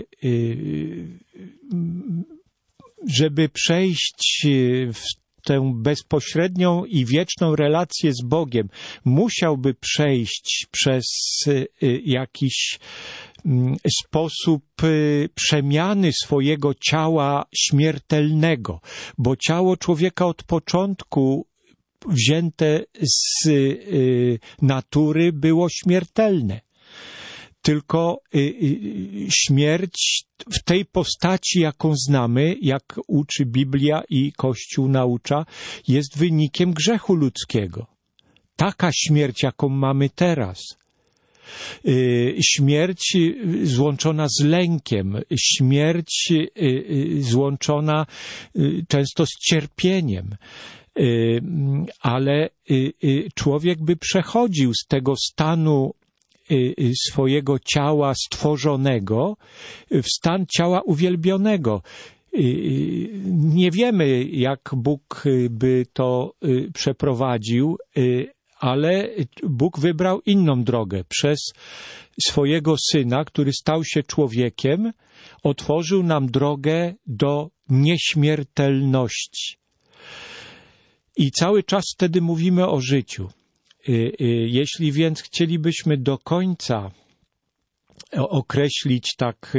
żeby przejść w tę bezpośrednią i wieczną relację z Bogiem, musiałby przejść przez jakiś sposób przemiany swojego ciała śmiertelnego, bo ciało człowieka od początku wzięte z natury było śmiertelne. Tylko y, y, śmierć w tej postaci, jaką znamy, jak uczy Biblia i Kościół naucza, jest wynikiem grzechu ludzkiego. Taka śmierć, jaką mamy teraz. Y, śmierć złączona z lękiem, śmierć y, y, złączona y, często z cierpieniem. Y, ale y, y, człowiek by przechodził z tego stanu swojego ciała stworzonego w stan ciała uwielbionego. Nie wiemy, jak Bóg by to przeprowadził, ale Bóg wybrał inną drogę. Przez swojego Syna, który stał się człowiekiem, otworzył nam drogę do nieśmiertelności. I cały czas wtedy mówimy o życiu. Jeśli więc chcielibyśmy do końca określić tak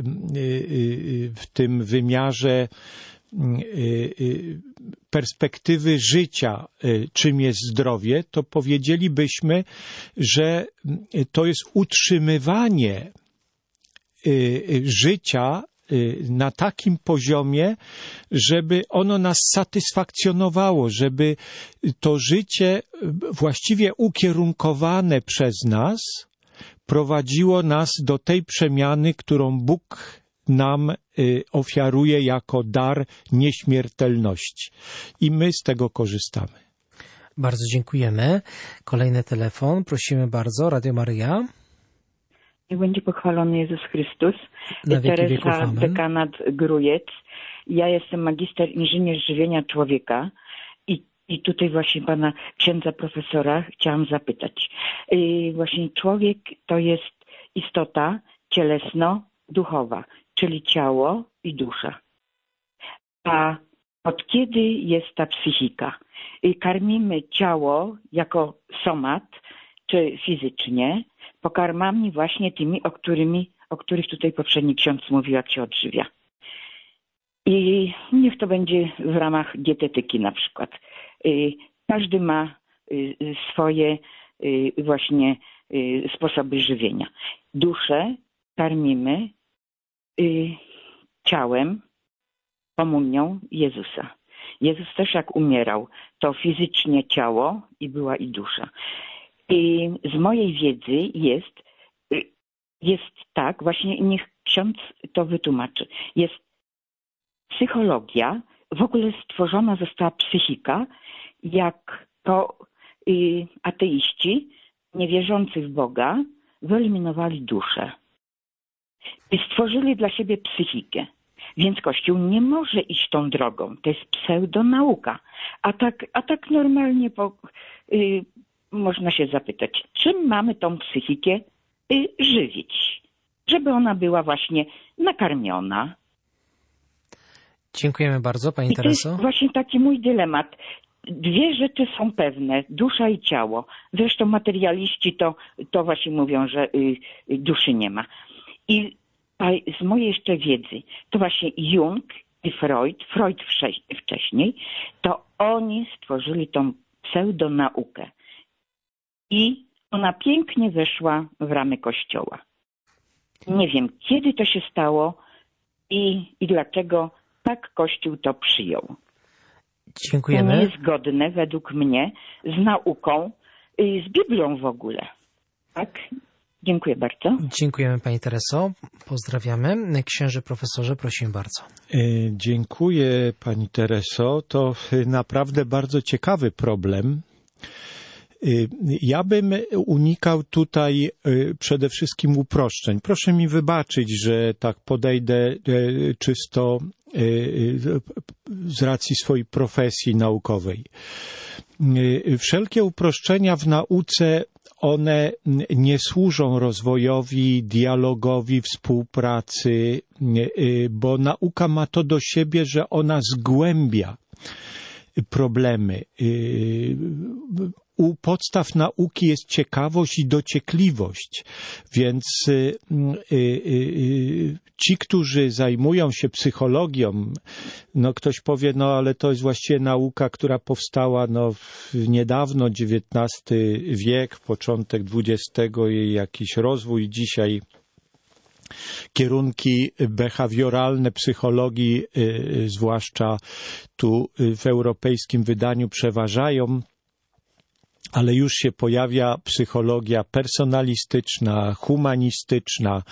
w tym wymiarze perspektywy życia, czym jest zdrowie, to powiedzielibyśmy, że to jest utrzymywanie życia na takim poziomie, żeby ono nas satysfakcjonowało, żeby to życie właściwie ukierunkowane przez nas prowadziło nas do tej przemiany, którą Bóg nam ofiaruje jako dar nieśmiertelności. I my z tego korzystamy. Bardzo dziękujemy. Kolejny telefon. Prosimy bardzo. Radio Maryja. Niech będzie pochwalony Jezus Chrystus. Na wieki wieków, Teresa, amen. dekanat Grójec. Ja jestem magister inżynier żywienia człowieka i, i tutaj właśnie pana księdza profesora chciałam zapytać. Yy, właśnie człowiek to jest istota cielesno-duchowa, czyli ciało i dusza. A od kiedy jest ta psychika? Yy, karmimy ciało jako somat, czy fizycznie, pokarmami właśnie tymi, o, którymi, o których tutaj poprzedni ksiądz mówił, jak się odżywia. I niech to będzie w ramach dietetyki na przykład. Każdy ma swoje właśnie sposoby żywienia. Duszę karmimy ciałem, komunią Jezusa. Jezus też jak umierał, to fizycznie ciało i była i dusza. I z mojej wiedzy jest, jest tak, właśnie niech ksiądz to wytłumaczy. Jest psychologia, w ogóle stworzona została psychika, jak to y, ateiści, niewierzący w Boga, wyeliminowali duszę. I stworzyli dla siebie psychikę. Więc Kościół nie może iść tą drogą. To jest pseudonauka. A tak, a tak normalnie po, y, można się zapytać, czym mamy tą psychikę y, żywić? Żeby ona była właśnie nakarmiona. Dziękujemy bardzo, Pani I to Tereso. jest właśnie taki mój dylemat. Dwie rzeczy są pewne, dusza i ciało. Zresztą materialiści to, to właśnie mówią, że y, duszy nie ma. I a z mojej jeszcze wiedzy, to właśnie Jung i Freud, Freud wcześniej, to oni stworzyli tą pseudonaukę. I ona pięknie weszła w ramy Kościoła. Nie wiem, kiedy to się stało i, i dlaczego tak Kościół to przyjął. Dziękujemy. To nie jest zgodne według mnie z nauką, z Biblią w ogóle. Tak? Dziękuję bardzo. Dziękujemy Pani Tereso. Pozdrawiamy. Księże profesorze, prosimy bardzo. Dziękuję Pani Tereso. To naprawdę bardzo ciekawy problem. Ja bym unikał tutaj przede wszystkim uproszczeń. Proszę mi wybaczyć, że tak podejdę czysto z racji swojej profesji naukowej. Wszelkie uproszczenia w nauce, one nie służą rozwojowi, dialogowi, współpracy, bo nauka ma to do siebie, że ona zgłębia problemy. U podstaw nauki jest ciekawość i dociekliwość, więc y, y, y, ci, którzy zajmują się psychologią, no ktoś powie, no ale to jest właściwie nauka, która powstała no niedawno, dziewiętnasty wiek, początek dwudziestego jej jakiś rozwój, dzisiaj kierunki behawioralne psychologii, y, zwłaszcza tu w europejskim wydaniu przeważają. Ale już się pojawia psychologia personalistyczna, humanistyczna,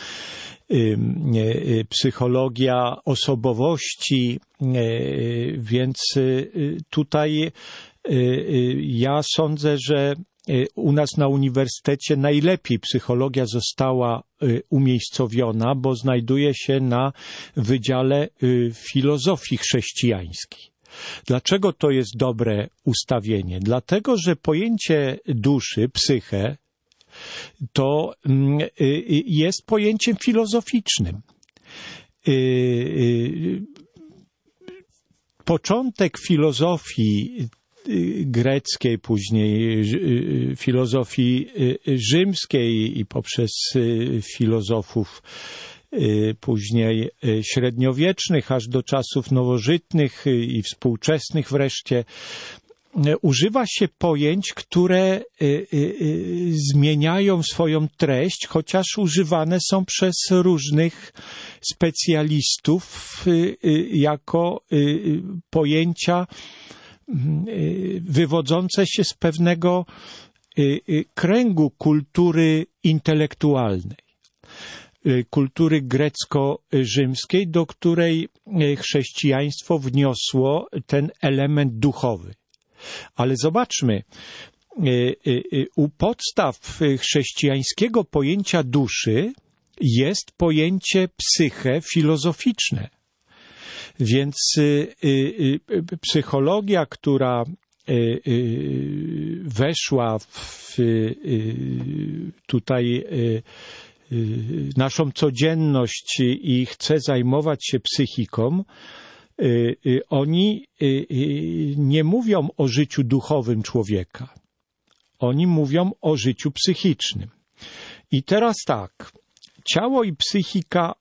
psychologia osobowości, więc tutaj ja sądzę, że u nas na uniwersytecie najlepiej psychologia została umiejscowiona, bo znajduje się na Wydziale Filozofii Chrześcijańskiej. Dlaczego to jest dobre ustawienie? Dlatego, że pojęcie duszy, psyche, to jest pojęciem filozoficznym. Początek filozofii greckiej, później filozofii rzymskiej i poprzez filozofów później średniowiecznych, aż do czasów nowożytnych i współczesnych wreszcie, używa się pojęć, które zmieniają swoją treść, chociaż używane są przez różnych specjalistów jako pojęcia wywodzące się z pewnego kręgu kultury intelektualnej, kultury grecko-rzymskiej, do której chrześcijaństwo wniosło ten element duchowy. Ale zobaczmy, u podstaw chrześcijańskiego pojęcia duszy jest pojęcie psyche filozoficzne. Więc psychologia, która weszła w tutaj naszą codzienność i chce zajmować się psychiką, oni nie mówią o życiu duchowym człowieka. Oni mówią o życiu psychicznym. I teraz tak, ciało i psychika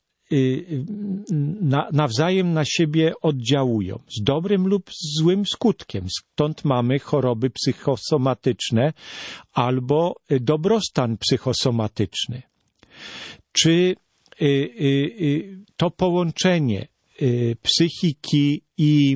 nawzajem na siebie oddziałują, z dobrym lub z złym skutkiem. Stąd mamy choroby psychosomatyczne albo dobrostan psychosomatyczny. Czy to połączenie psychiki i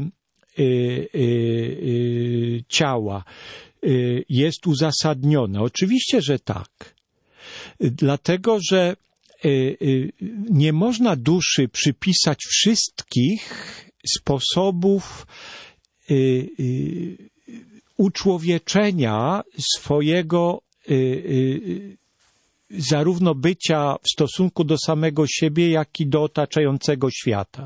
ciała jest uzasadnione? Oczywiście, że tak. Dlatego, że nie można duszy przypisać wszystkich sposobów uczłowieczenia swojego zarówno bycia w stosunku do samego siebie, jak i do otaczającego świata.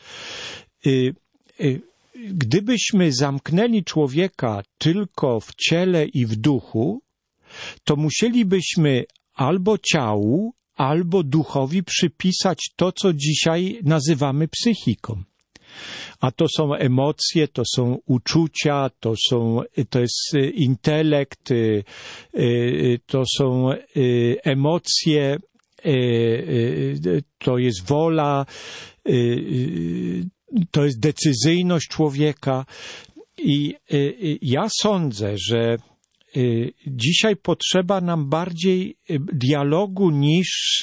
Gdybyśmy zamknęli człowieka tylko w ciele i w duchu, to musielibyśmy albo ciału, albo duchowi przypisać to, co dzisiaj nazywamy psychiką. A to są emocje, to są uczucia, to są, to jest intelekt, to są emocje, to jest wola, to jest decyzyjność człowieka. I ja sądzę, że dzisiaj potrzeba nam bardziej dialogu niż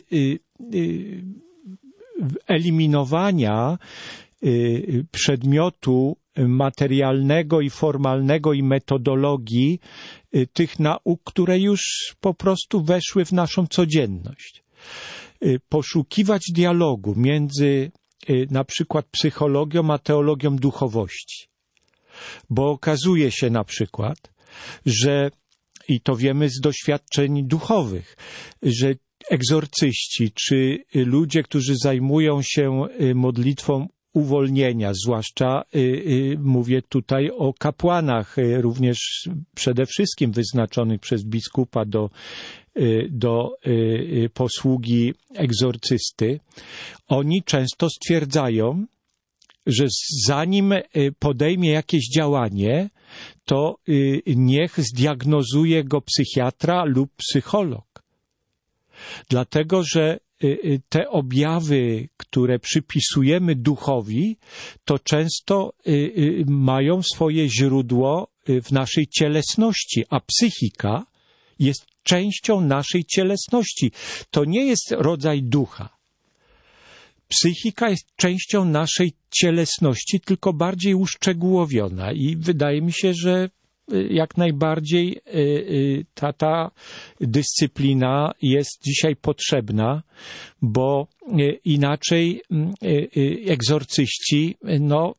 eliminowania przedmiotu materialnego i formalnego i metodologii tych nauk, które już po prostu weszły w naszą codzienność. Poszukiwać dialogu między na przykład psychologią a teologią duchowości. Bo okazuje się na przykład, że, i to wiemy z doświadczeń duchowych, że egzorcyści czy ludzie, którzy zajmują się modlitwą uwolnienia, zwłaszcza y, y, mówię tutaj o kapłanach, y, również przede wszystkim wyznaczonych przez biskupa do, y, do y, posługi egzorcysty, oni często stwierdzają, że zanim podejmie jakieś działanie, to y, niech zdiagnozuje go psychiatra lub psycholog. Dlatego, że te objawy, które przypisujemy duchowi, to często mają swoje źródło w naszej cielesności, a psychika jest częścią naszej cielesności. To nie jest rodzaj ducha. Psychika jest częścią naszej cielesności, tylko bardziej uszczegółowiona i wydaje mi się, że jak najbardziej ta, ta dyscyplina jest dzisiaj potrzebna, bo inaczej egzorcyści no,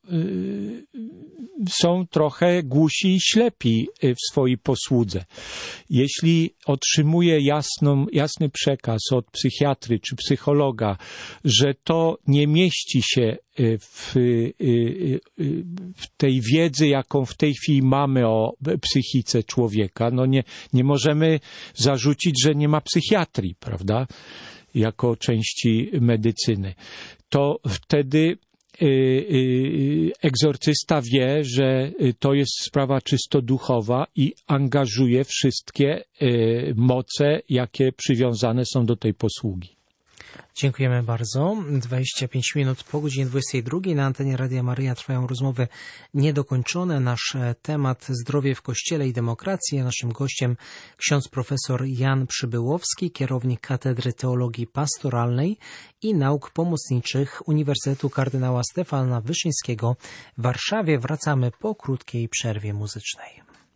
są trochę głusi i ślepi w swojej posłudze. Jeśli otrzymuje jasną, jasny przekaz od psychiatry czy psychologa, że to nie mieści się w, w tej wiedzy, jaką w tej chwili mamy o psychice człowieka, no nie, nie możemy zarzucić, że nie ma psychiatrii, prawda, jako części medycyny. To wtedy egzorcysta wie, że to jest sprawa czysto duchowa i angażuje wszystkie moce, jakie przywiązane są do tej posługi. Dziękujemy bardzo. dwadzieścia pięć minut po godzinie dwudziestej drugiej na antenie Radia Maryja trwają rozmowy niedokończone. Nasz temat zdrowie w Kościele i demokracji. Naszym gościem ksiądz profesor Jan Przybyłowski, kierownik Katedry Teologii Pastoralnej i Nauk Pomocniczych Uniwersytetu Kardynała Stefana Wyszyńskiego w Warszawie. Wracamy po krótkiej przerwie muzycznej.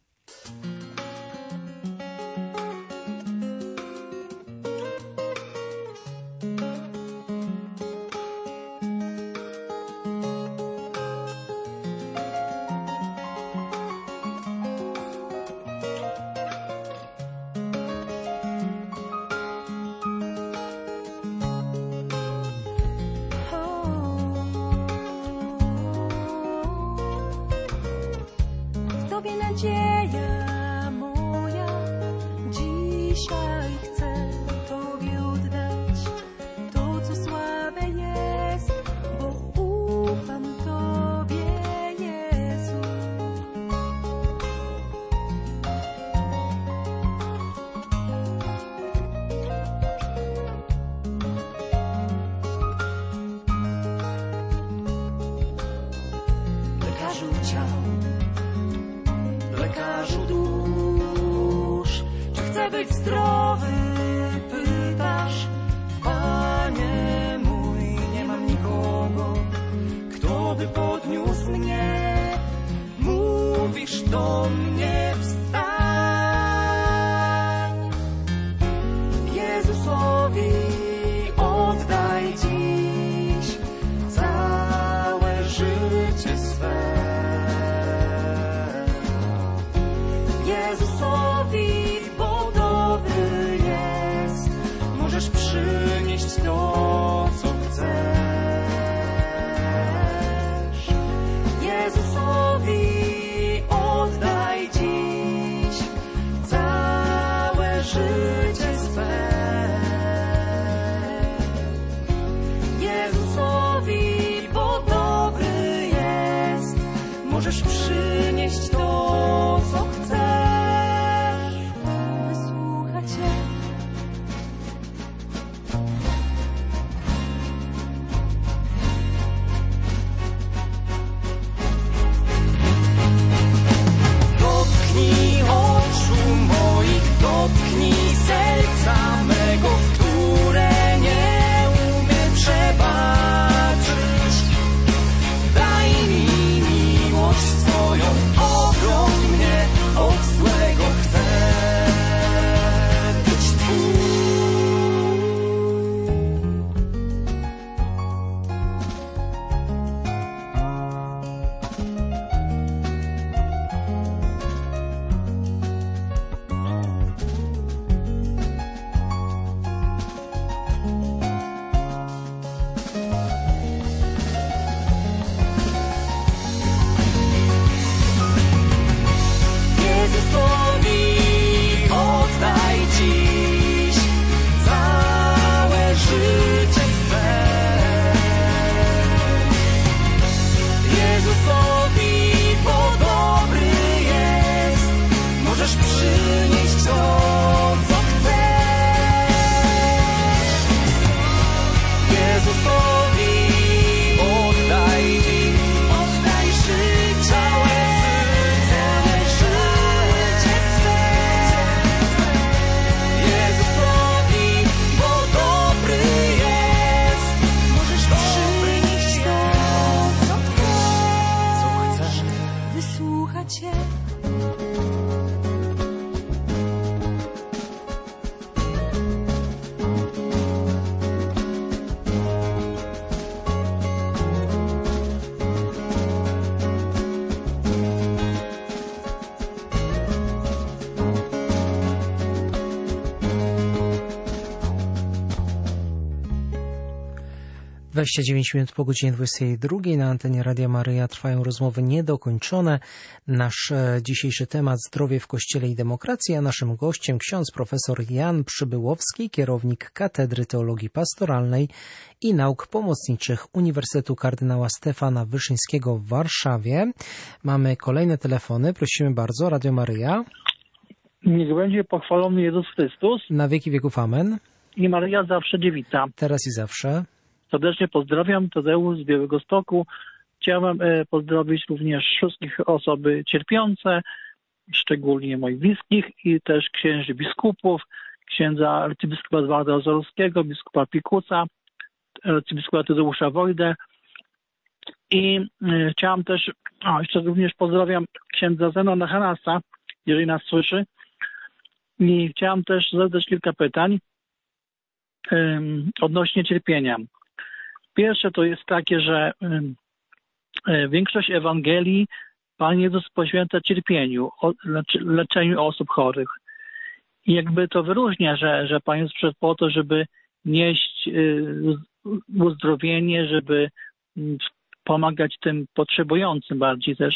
Nadzieja moja, dzisiaj chcę Tobie oddać to, co słabe jest, bo ufam Tobie, Jezu. Lekarzu ciał, lekarzu dusz, czy chcę być zdrowy? Pytasz, Panie mój, nie mam nikogo, kto by podniósł mnie. Mówisz do mnie, wstań. Jezusowi oddaj dziś całe życie swe. Jezusowi, bo dobry jest, możesz przynieść to, co chcesz. Jezusowi oddaj dziś całe życie swe. Jezusowi, bo dobry jest, możesz przynieść to, co chcesz. Dotknij serca mego, które nie umie przebaczyć. Daj mi miłość swoją. dwadzieścia dziewięć minut po godzinie dwudziestej drugiej na antenie Radia Maryja trwają rozmowy niedokończone. Nasz e, dzisiejszy temat zdrowie w Kościele i demokracji, a naszym gościem ksiądz profesor Jan Przybyłowski, kierownik Katedry Teologii Pastoralnej i Nauk Pomocniczych Uniwersytetu Kardynała Stefana Wyszyńskiego w Warszawie. Mamy kolejne telefony, prosimy bardzo, Radio Maryja. Niech będzie pochwalony Jezus Chrystus. Na wieki wieków amen. I Maryja zawsze dziewica. Teraz i zawsze. Serdecznie pozdrawiam, Tadeusz z Białegostoku. Chciałem e, pozdrowić również wszystkich osoby cierpiące, szczególnie moich bliskich i też księży biskupów, księdza arcybiskupa Edwarda Ozorowskiego, biskupa Pikusa, arcybiskupa Tadeusza Wojdę. I e, chciałem też, o, jeszcze również pozdrawiam księdza Zenona Hanasa, jeżeli nas słyszy. I chciałem też zadać kilka pytań um, odnośnie cierpienia. Pierwsze to jest takie, że um, większość Ewangelii Pan Jezus poświęca cierpieniu, o, leczeniu osób chorych. I jakby to wyróżnia, że, że Pan Jezus przyszedł po to, żeby nieść y, uzdrowienie, żeby y, pomagać tym potrzebującym bardziej też.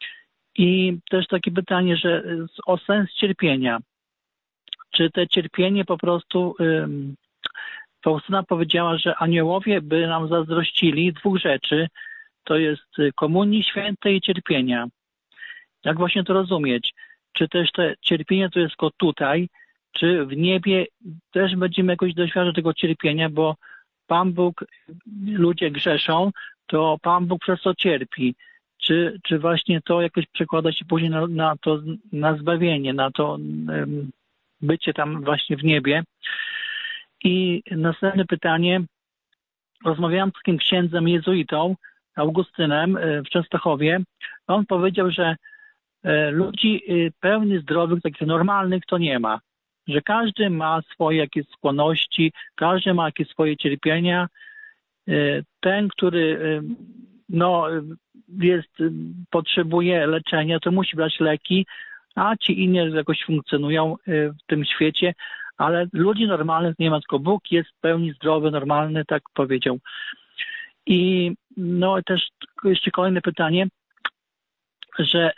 I też takie pytanie, że o sens cierpienia. Czy te cierpienie po prostu... Y, Faustyna powiedziała, że aniołowie by nam zazdrościli dwóch rzeczy. To jest komunii świętej i cierpienia. Jak właśnie to rozumieć? Czy też te cierpienie to jest tylko tutaj, czy w niebie też będziemy jakoś doświadczać tego cierpienia, bo Pan Bóg, ludzie grzeszą, to Pan Bóg przez to cierpi. Czy, czy właśnie to jakoś przekłada się później na, na to, na zbawienie, na to um, bycie tam właśnie w niebie? I następne pytanie. Rozmawiałam z takim księdzem jezuitą, Augustynem w Częstochowie. On powiedział, że ludzi pełnych, zdrowych, takich normalnych to nie ma. Że każdy ma swoje jakieś skłonności, każdy ma jakieś swoje cierpienia. Ten, który no, jest, potrzebuje leczenia, to musi brać leki, a ci inni jakoś funkcjonują w tym świecie. Ale ludzi normalnych nie ma, tylko Bóg jest w pełni zdrowy, normalny, tak powiedział. I no też jeszcze kolejne pytanie, że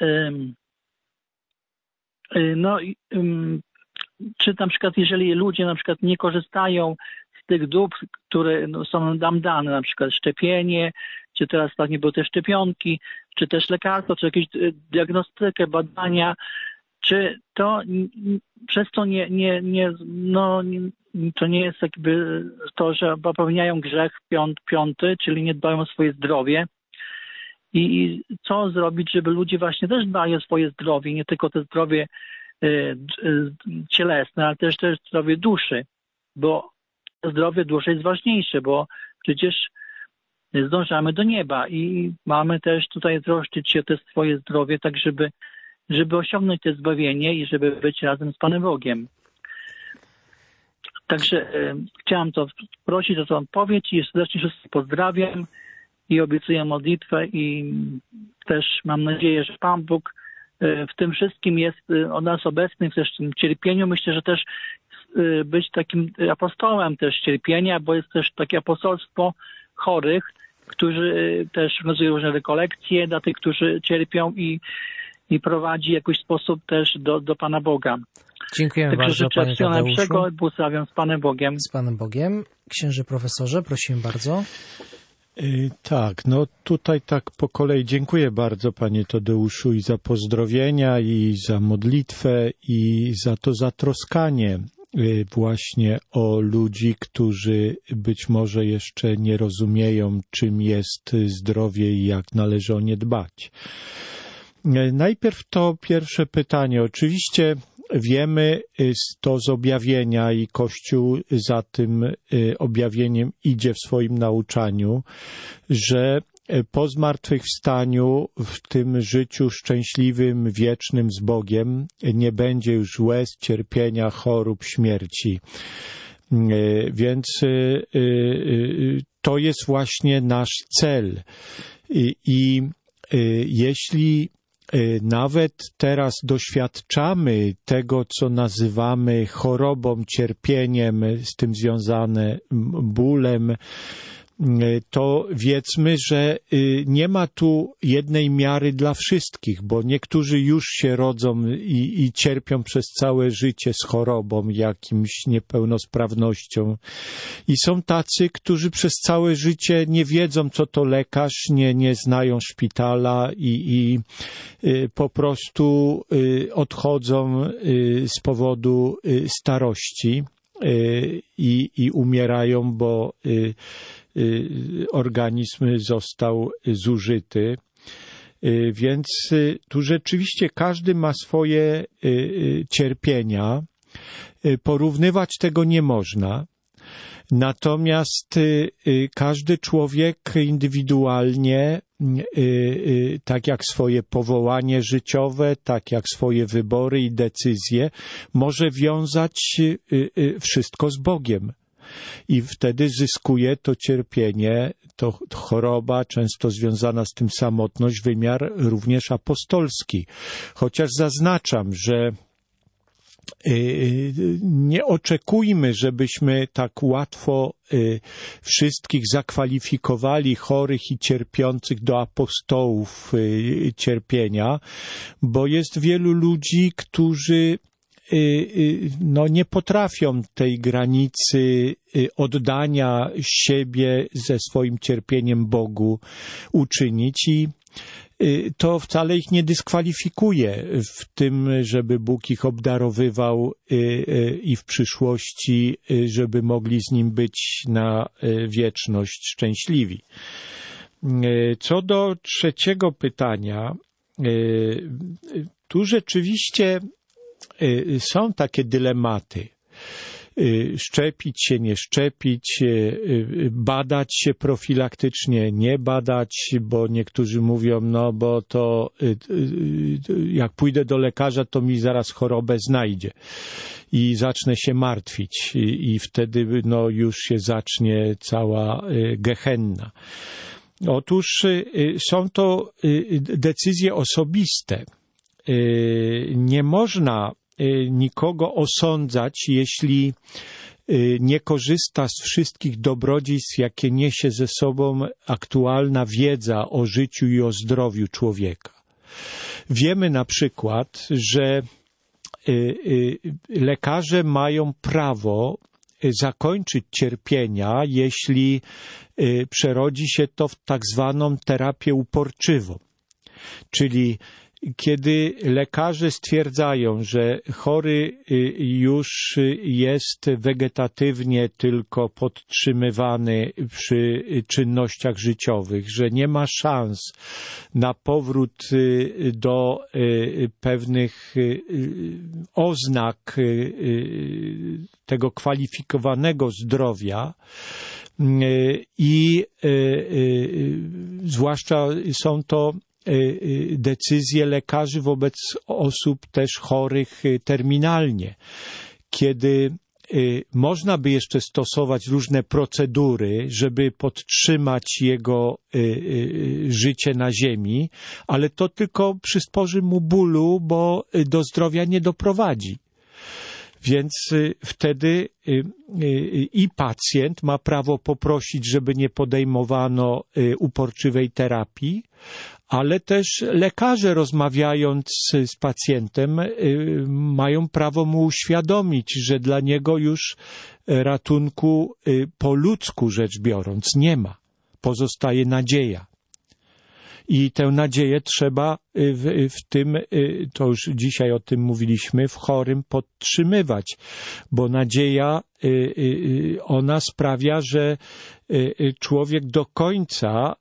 no czy na przykład jeżeli ludzie na przykład nie korzystają z tych dóbr, które no, są nam dane, na przykład szczepienie, czy teraz tak nie były te szczepionki, czy też lekarstwo, czy jakieś diagnostykę, badania, czy to przez to nie, nie, nie, no, to nie jest jakby to, że popełniają grzech piąt, piąty, czyli nie dbają o swoje zdrowie. I co zrobić, żeby ludzie właśnie też dbali o swoje zdrowie, nie tylko to zdrowie y, y, cielesne, ale też też zdrowie duszy, bo zdrowie duszy jest ważniejsze, bo przecież zdążamy do nieba i mamy też tutaj troszczyć się o te swoje zdrowie, tak żeby żeby osiągnąć to zbawienie i żeby być razem z Panem Bogiem. Także e, chciałem to prosić o tę odpowiedź i serdecznie wszystkich pozdrawiam i obiecuję modlitwę i też mam nadzieję, że Pan Bóg e, w tym wszystkim jest e, od nas obecny, też w tym cierpieniu. Myślę, że też e, być takim apostołem też cierpienia, bo jest też takie apostolstwo chorych, którzy e, też organizują różne rekolekcje dla tych, którzy cierpią i i prowadzi w jakiś sposób też do, do Pana Boga. Dziękujemy Także bardzo, życzę panie wszystkiego najlepszego Tadeuszu. i błogosławiam z Panem Bogiem. Z Panem Bogiem. Księże profesorze, prosimy bardzo. Yy, tak, no tutaj tak po kolei dziękuję bardzo panie Tadeuszu i za pozdrowienia, i za modlitwę, i za to zatroskanie yy, właśnie o ludzi, którzy być może jeszcze nie rozumieją, czym jest zdrowie i jak należy o nie dbać. Najpierw to pierwsze pytanie. Oczywiście wiemy to z objawienia i Kościół za tym objawieniem idzie w swoim nauczaniu, że po zmartwychwstaniu w tym życiu szczęśliwym, wiecznym z Bogiem nie będzie już łez, cierpienia, chorób, śmierci. Więc to jest właśnie nasz cel. I jeśli nawet teraz doświadczamy tego, co nazywamy chorobą, cierpieniem, z tym związane bólem, to wiedzmy, że nie ma tu jednej miary dla wszystkich, bo niektórzy już się rodzą i, i cierpią przez całe życie z chorobą, jakimś niepełnosprawnością. I są tacy, którzy przez całe życie nie wiedzą, co to lekarz, nie, nie znają szpitala i, i po prostu odchodzą z powodu starości i, i umierają, bo organizm został zużyty. Więc tu rzeczywiście każdy ma swoje cierpienia. Porównywać tego nie można. Natomiast każdy człowiek indywidualnie, tak jak swoje powołanie życiowe, tak jak swoje wybory i decyzje, może wiązać wszystko z Bogiem. I wtedy zyskuje to cierpienie, to choroba, często związana z tym samotność, wymiar również apostolski. Chociaż zaznaczam, że nie oczekujmy, żebyśmy tak łatwo wszystkich zakwalifikowali, chorych i cierpiących, do apostołów cierpienia, bo jest wielu ludzi, którzy no, nie potrafią tej granicy oddania siebie ze swoim cierpieniem Bogu uczynić i to wcale ich nie dyskwalifikuje w tym, żeby Bóg ich obdarowywał i w przyszłości, żeby mogli z Nim być na wieczność szczęśliwi. Co do trzeciego pytania, tu rzeczywiście są takie dylematy. Szczepić się, nie szczepić, badać się profilaktycznie, nie badać, bo niektórzy mówią, no bo to jak pójdę do lekarza, to mi zaraz chorobę znajdzie i zacznę się martwić i, i wtedy no już się zacznie cała gehenna. Otóż są to decyzje osobiste. Nie można nikogo osądzać, jeśli nie korzysta z wszystkich dobrodziejstw, jakie niesie ze sobą aktualna wiedza o życiu i o zdrowiu człowieka. Wiemy na przykład, że lekarze mają prawo zakończyć cierpienia, jeśli przerodzi się to w tak zwaną terapię uporczywą, czyli kiedy lekarze stwierdzają, że chory już jest wegetatywnie tylko podtrzymywany przy czynnościach życiowych, że nie ma szans na powrót do pewnych oznak tego kwalifikowanego zdrowia, i zwłaszcza są to decyzje lekarzy wobec osób też chorych terminalnie, kiedy można by jeszcze stosować różne procedury, żeby podtrzymać jego życie na ziemi, ale to tylko przysporzy mu bólu, bo do zdrowia nie doprowadzi. Więc wtedy i pacjent ma prawo poprosić, żeby nie podejmowano uporczywej terapii, ale też lekarze, rozmawiając z pacjentem, mają prawo mu uświadomić, że dla niego już ratunku po ludzku rzecz biorąc nie ma. Pozostaje nadzieja. I tę nadzieję trzeba w, w tym, to już dzisiaj o tym mówiliśmy, w chorym podtrzymywać, bo nadzieja, ona sprawia, że człowiek do końca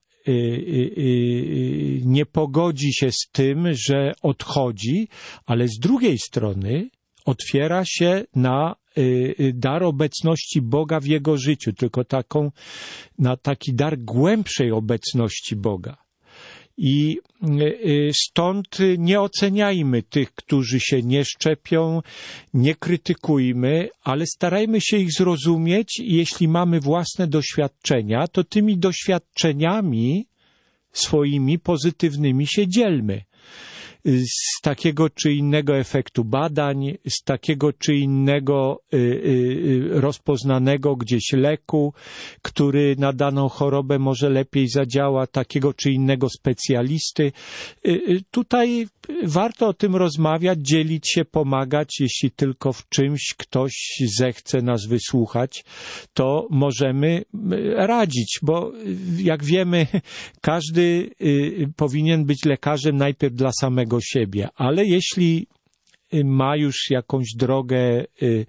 nie pogodzi się z tym, że odchodzi, ale z drugiej strony otwiera się na dar obecności Boga w jego życiu, tylko taką, na taki dar głębszej obecności Boga. I stąd nie oceniajmy tych, którzy się nie szczepią, nie krytykujmy, ale starajmy się ich zrozumieć i jeśli mamy własne doświadczenia, to tymi doświadczeniami swoimi pozytywnymi się dzielmy. z takiego czy innego efektu badań, z takiego czy innego rozpoznanego gdzieś leku, który na daną chorobę może lepiej zadziała, takiego czy innego specjalisty. Tutaj warto o tym rozmawiać, dzielić się, pomagać. Jeśli tylko w czymś ktoś zechce nas wysłuchać, to możemy radzić, bo jak wiemy, każdy powinien być lekarzem najpierw dla samego siebie, ale jeśli ma już jakąś drogę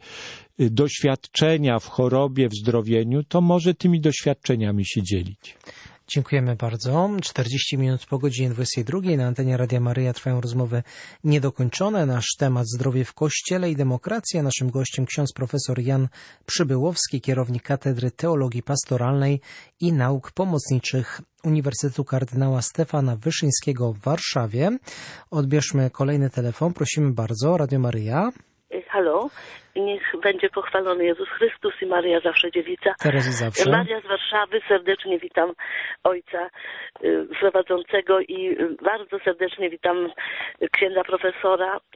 doświadczenia w chorobie, w zdrowieniu, to może tymi doświadczeniami się dzielić. Dziękujemy bardzo. czterdzieści minut po godzinie dwudziestej drugiej na antenie Radia Maryja trwają rozmowy niedokończone. Nasz temat zdrowie w Kościele i demokracja. Naszym gościem ksiądz profesor Jan Przybyłowski, kierownik Katedry Teologii Pastoralnej i Nauk Pomocniczych Uniwersytetu Kardynała Stefana Wyszyńskiego w Warszawie. Odbierzmy kolejny telefon. Prosimy bardzo. Radio Maryja. Halo, niech będzie pochwalony Jezus Chrystus i Maryja zawsze dziewica. Teraz i zawsze. Maria z Warszawy, serdecznie witam ojca y, prowadzącego i bardzo serdecznie witam księdza profesora y,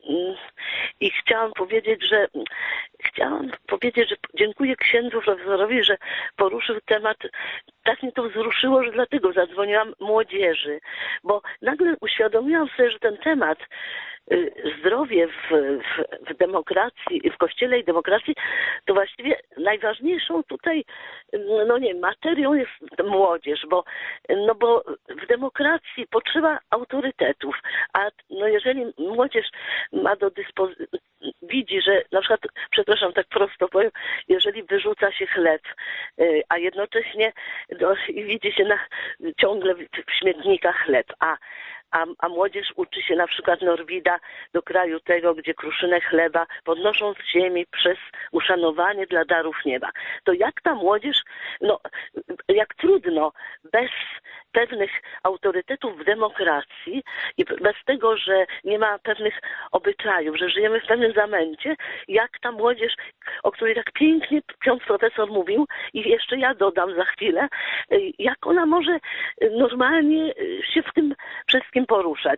i chciałam powiedzieć, że chciałam powiedzieć, że dziękuję księdzu profesorowi, że poruszył temat. Tak mnie to wzruszyło, że dlatego zadzwoniłam młodzieży, bo nagle uświadomiłam sobie, że ten temat zdrowie w, w, w demokracji, w Kościele i demokracji, to właściwie najważniejszą tutaj, no nie, materią jest młodzież, bo, no bo w demokracji potrzeba autorytetów, a no jeżeli młodzież ma do dyspozycji, widzi, że na przykład, przepraszam, tak prosto powiem, jeżeli wyrzuca się chleb, a jednocześnie no, widzi się na, ciągle w śmietnikach chleb, a A, a młodzież uczy się na przykład Norwida do kraju tego, gdzie kruszynę chleba podnoszą z ziemi przez uszanowanie dla darów nieba. To jak ta młodzież, no jak trudno bez pewnych autorytetów w demokracji i bez tego, że nie ma pewnych obyczajów, że żyjemy w pewnym zamęcie, jak ta młodzież, o której tak pięknie ksiądz profesor mówił i jeszcze ja dodam za chwilę, jak ona może normalnie się w tym wszystkim poruszać.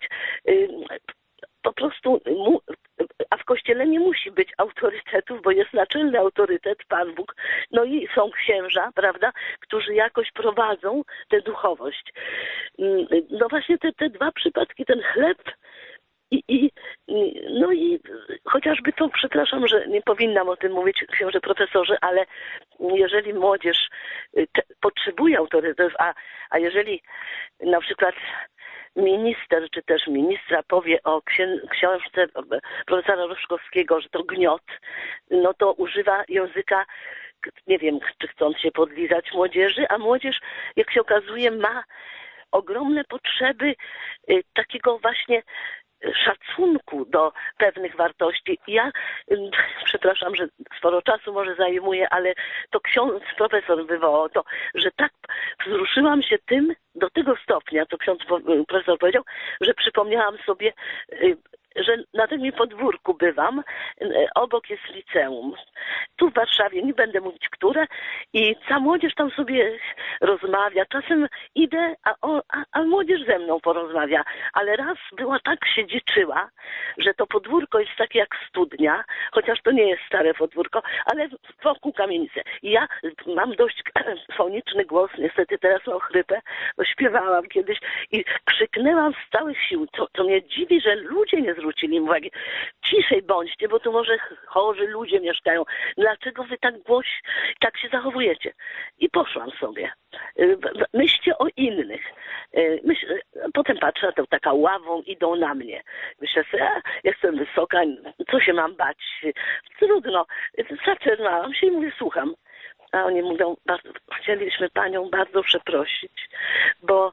Po prostu, a w Kościele nie musi być autorytetów, bo jest naczelny autorytet, Pan Bóg, no i są księża, prawda, którzy jakoś prowadzą tę duchowość. No właśnie te, te dwa przypadki, ten chleb i, i no i chociażby to, przepraszam, że nie powinnam o tym mówić, księże profesorze, ale jeżeli młodzież te, potrzebuje autorytetów, a, a jeżeli na przykład minister, czy też ministra powie o księ- książce profesora Roszkowskiego, że to gniot, no to używa języka, nie wiem, czy chcąc się podlizać młodzieży, a młodzież, jak się okazuje, ma ogromne potrzeby y, takiego właśnie szacunku do pewnych wartości. Ja, przepraszam, że sporo czasu może zajmuje, ale to ksiądz profesor wywołał to, że tak wzruszyłam się tym do tego stopnia, co ksiądz profesor powiedział, że przypomniałam sobie, że na tym podwórku bywam, obok jest liceum. Tu w Warszawie, nie będę mówić które, i ta młodzież tam sobie rozmawia. Czasem idę, a, o, a, a młodzież ze mną porozmawia. Ale raz była tak siedziczyła, że to podwórko jest takie jak studnia, chociaż to nie jest stare podwórko, ale wokół kamienicy. I ja mam dość foniczny głos, niestety teraz mam chrypę, bo śpiewałam kiedyś i krzyknęłam z całych sił. To, to mnie dziwi, że ludzie nie zwrócili mi uwagi. Ciszej bądźcie, bo tu może chorzy ludzie mieszkają. Dlaczego wy tak głoś, tak się zachowujecie? I poszłam sobie. Myślcie o innych. Myśl, potem patrzę, to taka ławą idą na mnie. Myślę sobie, ja jestem wysoka, co się mam bać? Trudno. Zatrzymałam się i mówię, słucham. A oni mówią, bardzo, chcieliśmy panią bardzo przeprosić, bo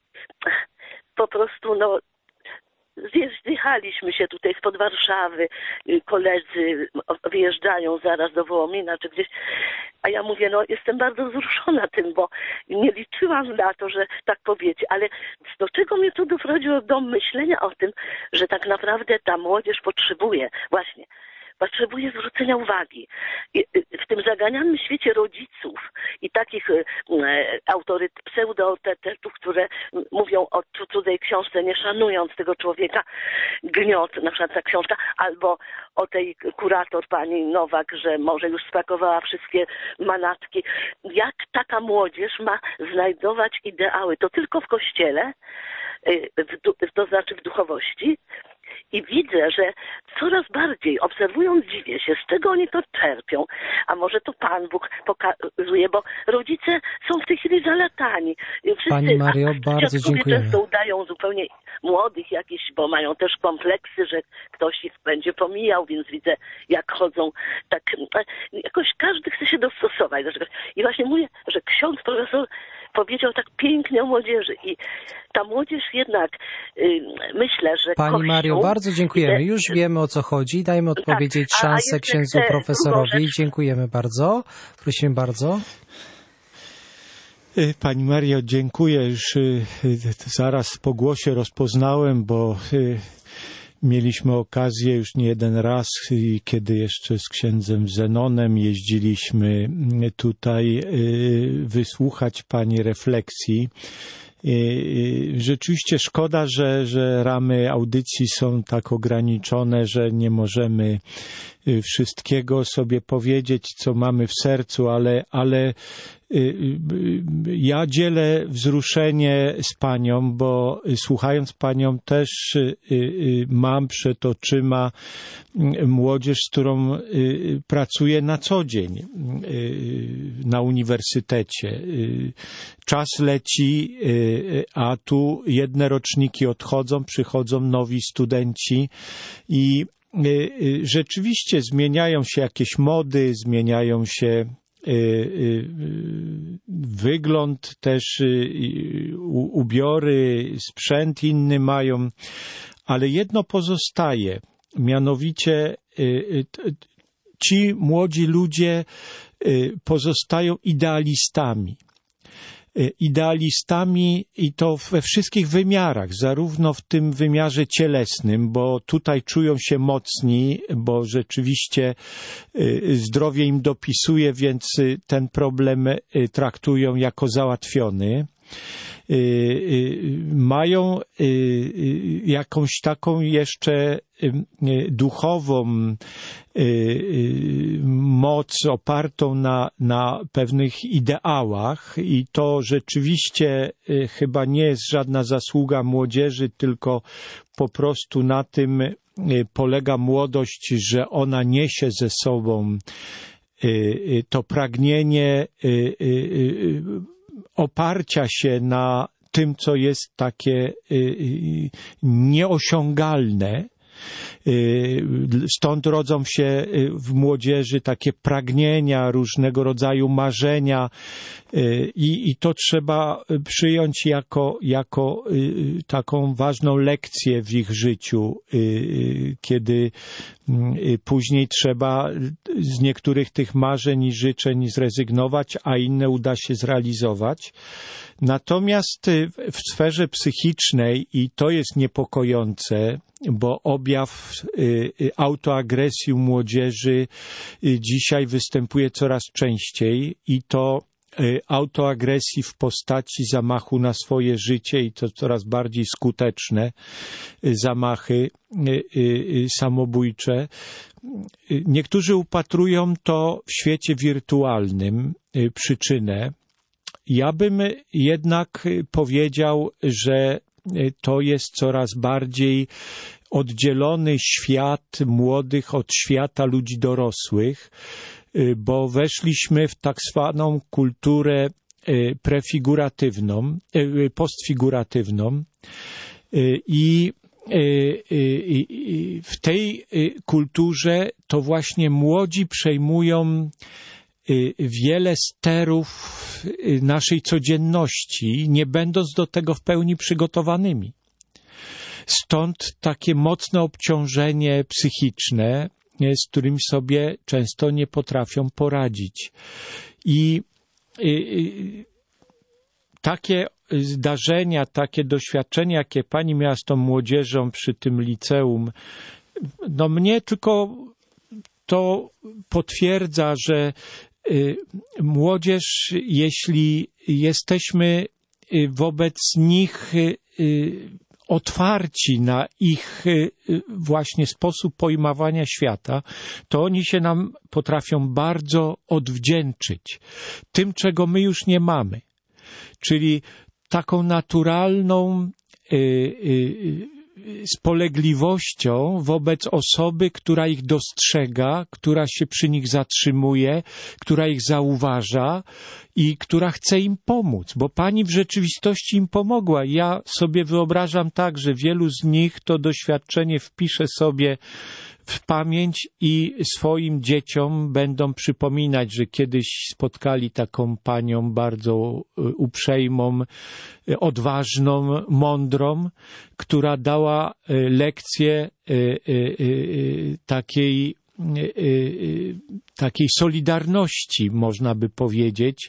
po prostu, no, zjechaliśmy się tutaj spod Warszawy, koledzy wyjeżdżają zaraz do Wołomina czy gdzieś, a ja mówię, no jestem bardzo wzruszona tym, bo nie liczyłam na to, że tak powiecie, ale do czego mnie to doprowadziło do myślenia o tym, że tak naprawdę ta młodzież potrzebuje właśnie potrzebuje zwrócenia uwagi. I w tym zaganianym świecie rodziców i takich autoryt, pseudoautorytetów, które mówią o cudzej książce, nie szanując tego człowieka, gniot, na przykład ta książka, albo o tej kurator pani Nowak, że może już spakowała wszystkie manatki. Jak taka młodzież ma znajdować ideały? To tylko w kościele, w, to znaczy w duchowości. I widzę, że coraz bardziej obserwując, dziwię się, z czego oni to czerpią. A może to Pan Bóg pokazuje, bo rodzice są w tej chwili zalatani. Wszyscy, Pani Mario, bardzo dziękujemy. Często udają zupełnie młodych jakichś, bo mają też kompleksy, że ktoś ich będzie pomijał, więc widzę, jak chodzą. Tak, jakoś każdy chce się dostosować. I właśnie mówię, że ksiądz profesor powiedział tak pięknie o młodzieży i ta młodzież jednak, yy, myślę, że Pani Kościół... Mario, bardzo dziękujemy. Już wiemy, o co chodzi. Dajmy odpowiedzieć tak, szansę księdzu profesorowi. Dziękujemy bardzo. Prosimy bardzo. Pani Mario, dziękuję. Już zaraz po głosie rozpoznałem, bo mieliśmy okazję już nie jeden raz, kiedy jeszcze z księdzem Zenonem jeździliśmy tutaj wysłuchać pani refleksji. Rzeczywiście szkoda, że, że ramy audycji są tak ograniczone, że nie możemy wszystkiego sobie powiedzieć, co mamy w sercu, ale, ale ja dzielę wzruszenie z panią, bo słuchając panią też mam przed oczyma młodzież, z którą pracuję na co dzień na uniwersytecie. Czas leci, a tu jedne roczniki odchodzą, przychodzą nowi studenci i rzeczywiście zmieniają się jakieś mody, zmieniają się wygląd też, ubiory, sprzęt inny mają, ale jedno pozostaje, mianowicie ci młodzi ludzie pozostają idealistami. Idealistami i to we wszystkich wymiarach, zarówno w tym wymiarze cielesnym, bo tutaj czują się mocni, bo rzeczywiście zdrowie im dopisuje, więc ten problem traktują jako załatwiony. Mają jakąś taką jeszcze duchową moc opartą na, na pewnych ideałach i to rzeczywiście chyba nie jest żadna zasługa młodzieży, tylko po prostu na tym polega młodość, że ona niesie ze sobą to pragnienie oparcia się na tym, co jest takie nieosiągalne. Stąd rodzą się w młodzieży takie pragnienia, różnego rodzaju marzenia i, i to trzeba przyjąć jako, jako taką ważną lekcję w ich życiu, kiedy później trzeba z niektórych tych marzeń i życzeń zrezygnować, a inne uda się zrealizować. Natomiast w sferze psychicznej, i to jest niepokojące, bo objaw autoagresji u młodzieży dzisiaj występuje coraz częściej i to autoagresji w postaci zamachu na swoje życie i to coraz bardziej skuteczne zamachy samobójcze. Niektórzy upatrują to w świecie wirtualnym przyczynę. Ja bym jednak powiedział, że to jest coraz bardziej oddzielony świat młodych od świata ludzi dorosłych, bo weszliśmy w tak zwaną kulturę prefiguratywną, postfiguratywną i w tej kulturze to właśnie młodzi przejmują wiele sterów naszej codzienności, nie będąc do tego w pełni przygotowanymi. Stąd takie mocne obciążenie psychiczne, z którym sobie często nie potrafią poradzić. I, i, i takie zdarzenia, takie doświadczenia, jakie pani miała z tą młodzieżą przy tym liceum, no mnie tylko to potwierdza, że młodzież, jeśli jesteśmy wobec nich otwarci na ich właśnie sposób pojmowania świata, to oni się nam potrafią bardzo odwdzięczyć tym, czego my już nie mamy. Czyli taką naturalną spolegliwością wobec osoby, która ich dostrzega, która się przy nich zatrzymuje, która ich zauważa i która chce im pomóc, bo Pani w rzeczywistości im pomogła. Ja sobie wyobrażam tak, że wielu z nich to doświadczenie wpisze sobie w pamięć i swoim dzieciom będą przypominać, że kiedyś spotkali taką panią bardzo uprzejmą, odważną, mądrą, która dała lekcję takiej takiej solidarności, można by powiedzieć,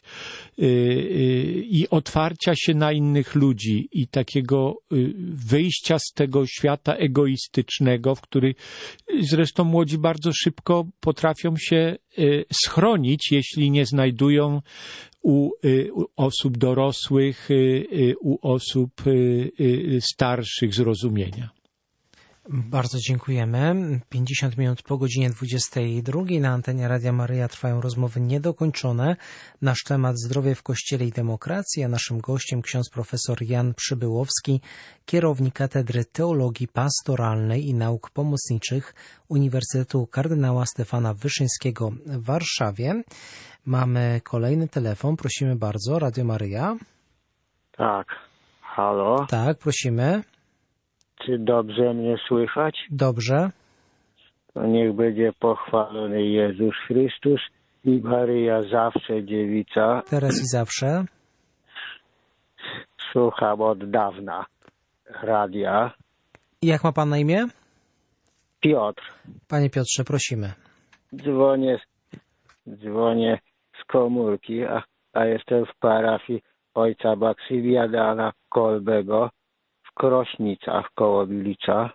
i otwarcia się na innych ludzi i takiego wyjścia z tego świata egoistycznego, w który zresztą młodzi bardzo szybko potrafią się schronić, jeśli nie znajdują u osób dorosłych, u osób starszych zrozumienia. Bardzo dziękujemy. pięćdziesiąt minut po godzinie dwudziestej drugiej na antenie Radia Maryja trwają rozmowy niedokończone. Nasz temat zdrowie w Kościele i demokracji, a naszym gościem ksiądz profesor Jan Przybyłowski, kierownik Katedry Teologii Pastoralnej i Nauk Pomocniczych Uniwersytetu Kardynała Stefana Wyszyńskiego w Warszawie. Mamy kolejny telefon. Prosimy bardzo. Radio Maryja. Tak. Halo? Tak, prosimy. Czy dobrze mnie słychać? Dobrze. To niech będzie pochwalony Jezus Chrystus i Maryja zawsze dziewica. Teraz i zawsze. Słucham od dawna radia. I jak ma Pan na imię? Piotr. Panie Piotrze, prosimy. Dzwonię, dzwonię z komórki, a, a jestem w parafii ojca Maksymiana Kolbego w Krośnicach koło Gliwca.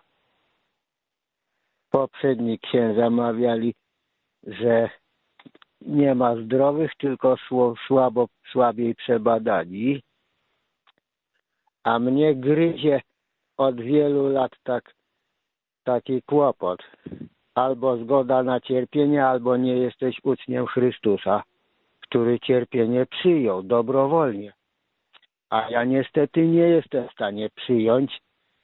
Poprzedni księża mawiali, że nie ma zdrowych, tylko słabo, słabiej przebadani. A mnie gryzie od wielu lat tak, taki kłopot. Albo zgoda na cierpienie, albo nie jesteś uczniem Chrystusa, który cierpienie przyjął dobrowolnie. A ja niestety nie jestem w stanie przyjąć,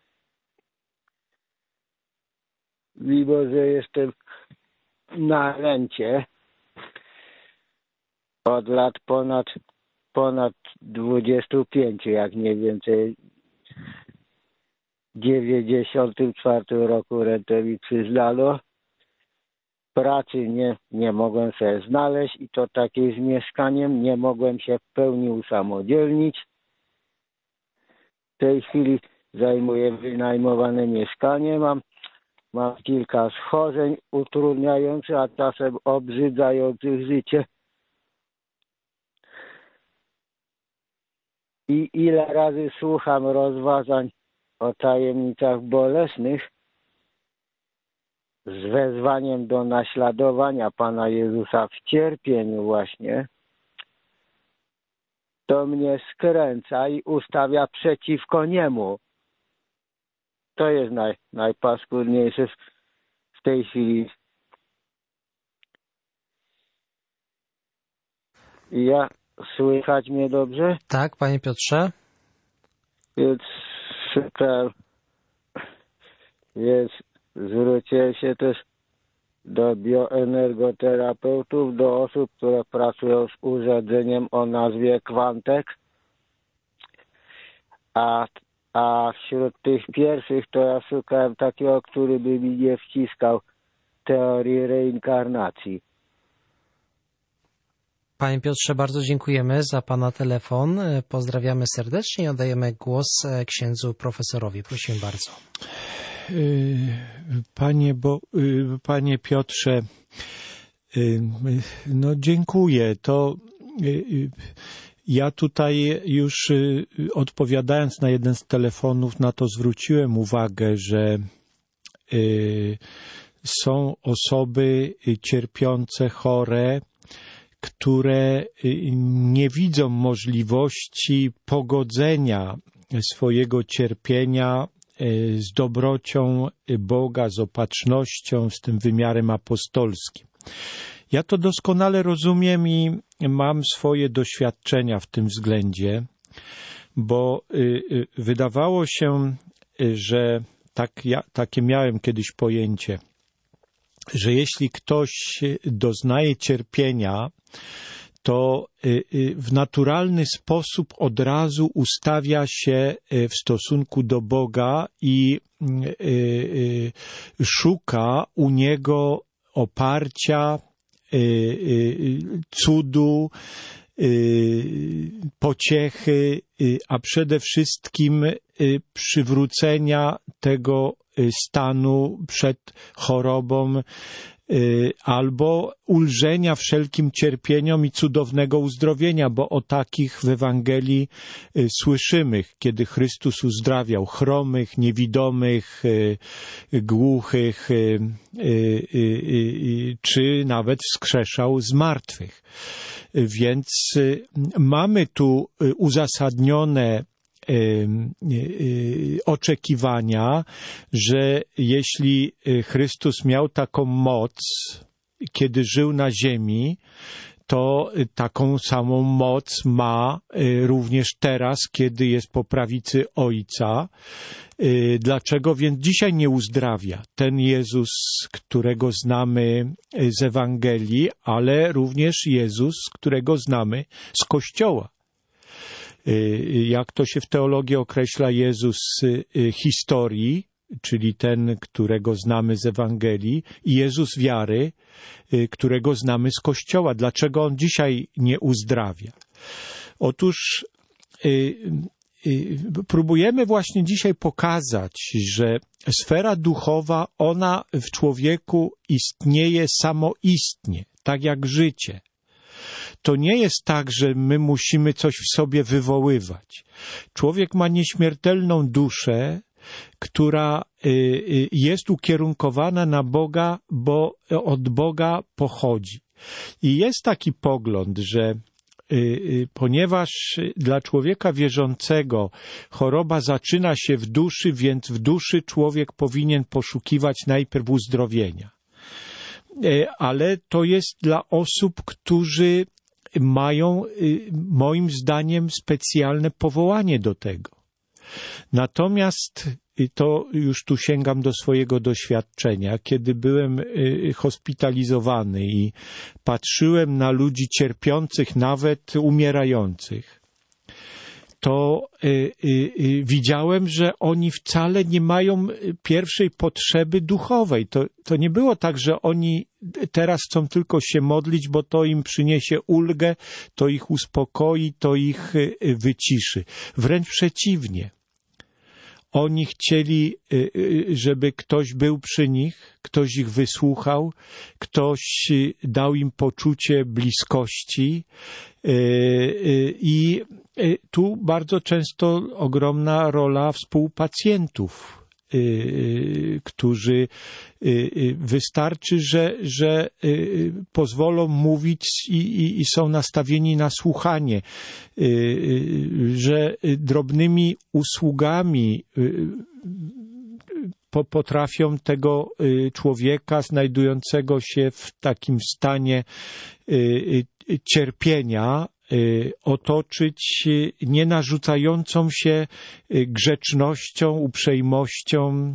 mimo że jestem na rencie od lat ponad, ponad dwudziestu pięciu, jak nie więcej. W dziewięćdziesiątym czwartym roku rentę mi przyznano. Pracy nie, nie mogłem sobie znaleźć i to takiej z mieszkaniem nie mogłem się w pełni usamodzielnić. W tej chwili zajmuję wynajmowane mieszkanie, mam, mam kilka schorzeń utrudniających, a czasem obrzydzających życie. I ile razy słucham rozważań o tajemnicach bolesnych z wezwaniem do naśladowania Pana Jezusa w cierpieniu właśnie, to mnie skręca i ustawia przeciwko Niemu. To jest naj, najpaskudniejsze w, w tej chwili. Ja, słychać mnie dobrze? Tak, Panie Piotrze. Więc szukam, więc zwróciłem się też do bioenergoterapeutów, do osób, które pracują z urządzeniem o nazwie Quantek, a, a wśród tych pierwszych to ja szukałem takiego, który by mi nie wciskał teorii reinkarnacji. Panie Piotrze, bardzo dziękujemy za Pana telefon. Pozdrawiamy serdecznie i oddajemy głos księdzu profesorowi. Prosimy bardzo. Panie, bo, panie Piotrze, no dziękuję. To ja tutaj już odpowiadając na jeden z telefonów na to zwróciłem uwagę, że są osoby cierpiące, chore, które nie widzą możliwości pogodzenia swojego cierpienia z dobrocią Boga, z opatrznością, z tym wymiarem apostolskim. Ja to doskonale rozumiem i mam swoje doświadczenia w tym względzie, bo wydawało się, że tak ja, takie miałem kiedyś pojęcie, że jeśli ktoś doznaje cierpienia, to w naturalny sposób od razu ustawia się w stosunku do Boga i szuka u Niego oparcia, cudu, pociechy, a przede wszystkim przywrócenia tego stanu przed chorobą albo ulżenia wszelkim cierpieniom i cudownego uzdrowienia, bo o takich w Ewangelii słyszymy, kiedy Chrystus uzdrawiał chromych, niewidomych, głuchych, czy nawet wskrzeszał zmartwych. Więc mamy tu uzasadnione oczekiwania, że jeśli Chrystus miał taką moc, kiedy żył na ziemi, to taką samą moc ma również teraz, kiedy jest po prawicy Ojca. Dlaczego więc dzisiaj nie uzdrawia ten Jezus, którego znamy z Ewangelii, ale również Jezus, którego znamy z Kościoła? Jak to się w teologii określa, Jezus historii, czyli ten, którego znamy z Ewangelii, i Jezus wiary, którego znamy z Kościoła. Dlaczego On dzisiaj nie uzdrawia? Otóż próbujemy właśnie dzisiaj pokazać, że sfera duchowa, ona w człowieku istnieje samoistnie, tak jak życie. To nie jest tak, że my musimy coś w sobie wywoływać. Człowiek ma nieśmiertelną duszę, która jest ukierunkowana na Boga, bo od Boga pochodzi. I jest taki pogląd, że ponieważ dla człowieka wierzącego choroba zaczyna się w duszy, więc w duszy człowiek powinien poszukiwać najpierw uzdrowienia. Ale to jest dla osób, którzy mają, moim zdaniem, specjalne powołanie do tego. Natomiast to już tu sięgam do swojego doświadczenia, kiedy byłem hospitalizowany i patrzyłem na ludzi cierpiących, nawet umierających, to y, y, y, widziałem, że oni wcale nie mają pierwszej potrzeby duchowej. To, to nie było tak, że oni teraz chcą tylko się modlić, bo to im przyniesie ulgę, to ich uspokoi, to ich y, wyciszy. Wręcz przeciwnie. Oni chcieli, żeby ktoś był przy nich, ktoś ich wysłuchał, ktoś dał im poczucie bliskości i tu bardzo często ogromna rola współpacjentów, którzy wystarczy, że, że pozwolą mówić i, i, i są nastawieni na słuchanie, że drobnymi usługami potrafią tego człowieka znajdującego się w takim stanie cierpienia otoczyć nie narzucającą się grzecznością, uprzejmością,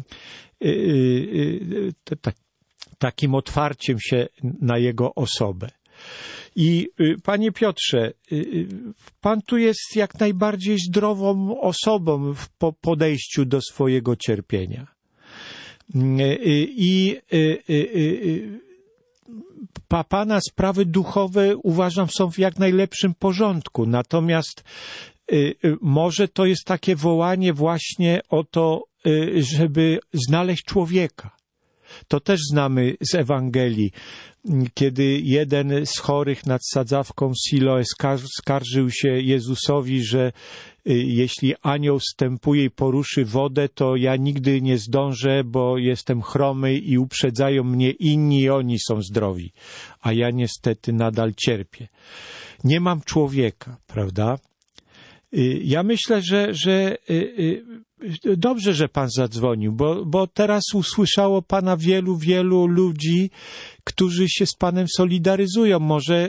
takim otwarciem się na jego osobę. I panie Piotrze, pan tu jest jak najbardziej zdrową osobą w podejściu do swojego cierpienia. I Pana sprawy duchowe, uważam, są w jak najlepszym porządku. Natomiast może to jest takie wołanie właśnie o to, żeby znaleźć człowieka. To też znamy z Ewangelii, kiedy jeden z chorych nad sadzawką Siloe skarżył się Jezusowi, że jeśli anioł stępuje i poruszy wodę, to ja nigdy nie zdążę, bo jestem chromy i uprzedzają mnie inni i oni są zdrowi, a ja niestety nadal cierpię. Nie mam człowieka, prawda? Ja myślę, że, że dobrze, że Pan zadzwonił, bo, bo teraz usłyszało Pana wielu, wielu ludzi, którzy się z Panem solidaryzują. Może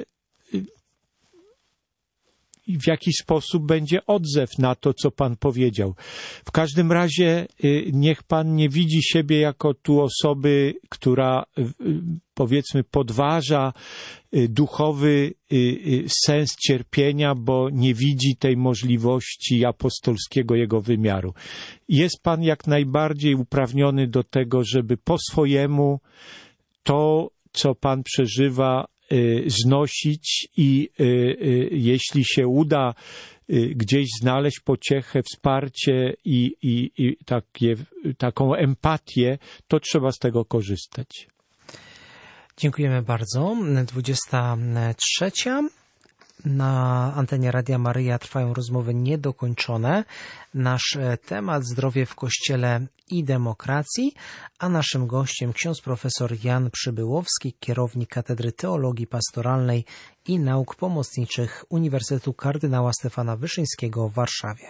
w jakiś sposób będzie odzew na to, co Pan powiedział. W każdym razie niech Pan nie widzi siebie jako tu osoby, która powiedzmy podważa duchowy sens cierpienia, bo nie widzi tej możliwości apostolskiego jego wymiaru. Jest Pan jak najbardziej uprawniony do tego, żeby po swojemu to, co Pan przeżywa, znosić i jeśli się uda gdzieś znaleźć pociechę, wsparcie i, i, i takie, taką empatię, to trzeba z tego korzystać. Dziękujemy bardzo. dwudziesta trzecia. Na antenie Radia Maryja trwają rozmowy niedokończone. Nasz temat zdrowie w Kościele i demokracji, a naszym gościem ksiądz profesor Jan Przybyłowski, kierownik Katedry Teologii Pastoralnej i Nauk Pomocniczych Uniwersytetu Kardynała Stefana Wyszyńskiego w Warszawie.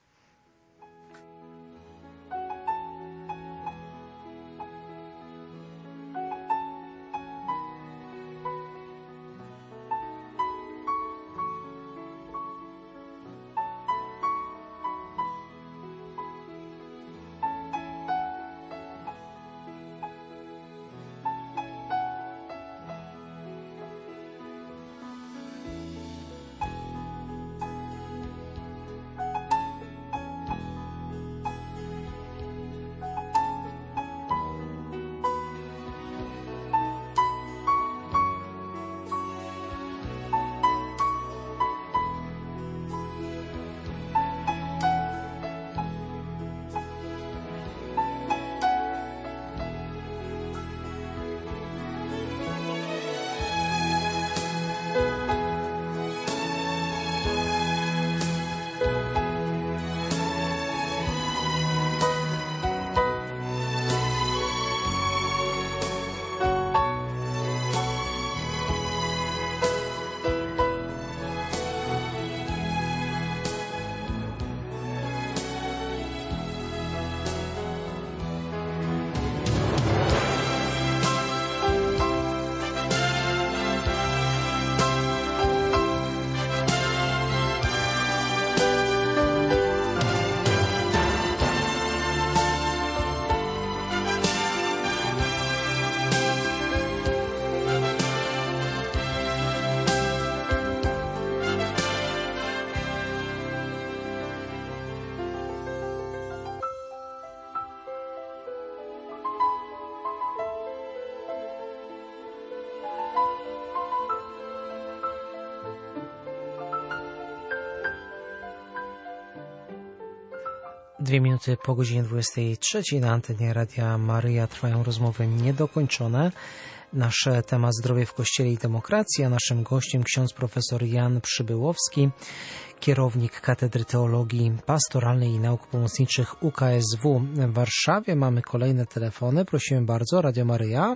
Dwie minuty po godzinie dwudziestej trzeciej na antenie Radia Maryja trwają rozmowy niedokończone. Nasz temat zdrowie w Kościele i demokracji, a naszym gościem ksiądz profesor Jan Przybyłowski, kierownik Katedry Teologii Pastoralnej i Nauk Pomocniczych U K S W w Warszawie. Mamy kolejne telefony. Prosimy bardzo, Radio Maryja.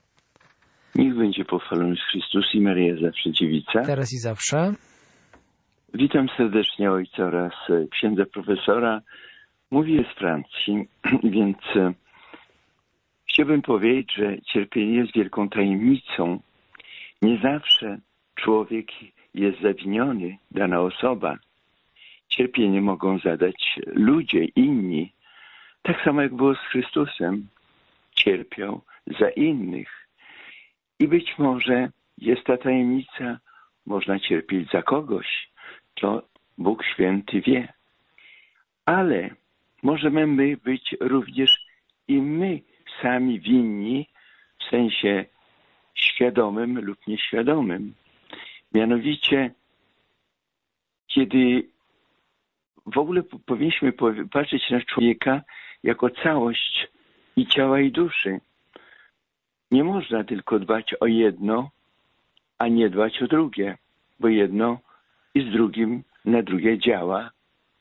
Niech będzie pochwalony Chrystus i Maryja zawsze dziewica. Teraz i zawsze. Witam serdecznie ojca oraz księdza profesora. Mówię z Francji, więc chciałbym powiedzieć, że cierpienie jest wielką tajemnicą. Nie zawsze człowiek jest zawiniony, dana osoba. Cierpienie mogą zadać ludzie, inni. Tak samo jak było z Chrystusem. Cierpiał za innych. I być może jest ta tajemnica, można cierpieć za kogoś. To Bóg Święty wie. Ale możemy być również i my sami winni, w sensie świadomym lub nieświadomym. Mianowicie, kiedy w ogóle powinniśmy patrzeć na człowieka jako całość i ciała, i duszy. Nie można tylko dbać o jedno, a nie dbać o drugie, bo jedno i z drugim na drugie działa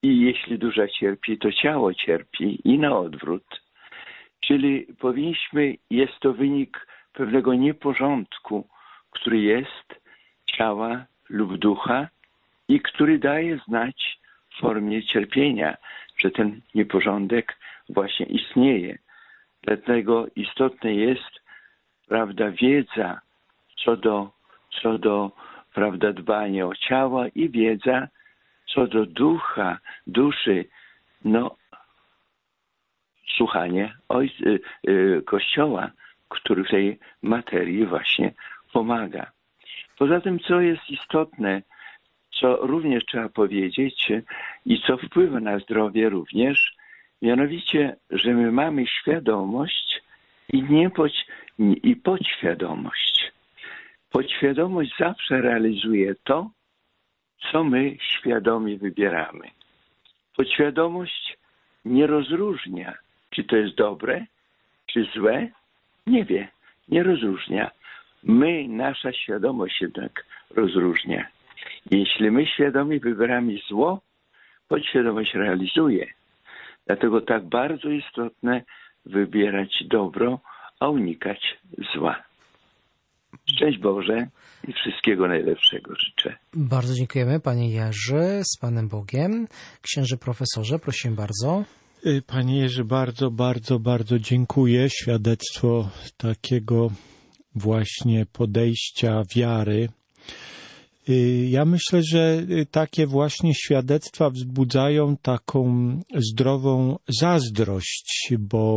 i jeśli dusza cierpi, to ciało cierpi i na odwrót. Czyli powinniśmy, jest to wynik pewnego nieporządku, który jest ciała lub ducha i który daje znać w formie cierpienia, że ten nieporządek właśnie istnieje. Dlatego istotne jest, prawda, wiedza co do, co do prawda, dbania o ciało i wiedza co do ducha, duszy, no, słuchanie oj, y, y, Kościoła, który w tej materii właśnie pomaga. Poza tym, co jest istotne, co również trzeba powiedzieć i co wpływa na zdrowie również, mianowicie, że my mamy świadomość i, nie pod, i podświadomość. Podświadomość zawsze realizuje to, co my świadomie wybieramy. Podświadomość nie rozróżnia, czy to jest dobre, czy złe. Nie wie, nie rozróżnia. My, nasza świadomość jednak rozróżnia. Jeśli my świadomie wybieramy zło, podświadomość realizuje. Dlatego tak bardzo istotne wybierać dobro, a unikać zła. Szczęść Boże i wszystkiego najlepszego życzę. Bardzo dziękujemy, panie Jerzy, z Panem Bogiem. Księże profesorze, prosimy bardzo. Panie Jerzy, bardzo, bardzo, bardzo dziękuję. Świadectwo takiego właśnie podejścia wiary. Ja myślę, że takie właśnie świadectwa wzbudzają taką zdrową zazdrość, bo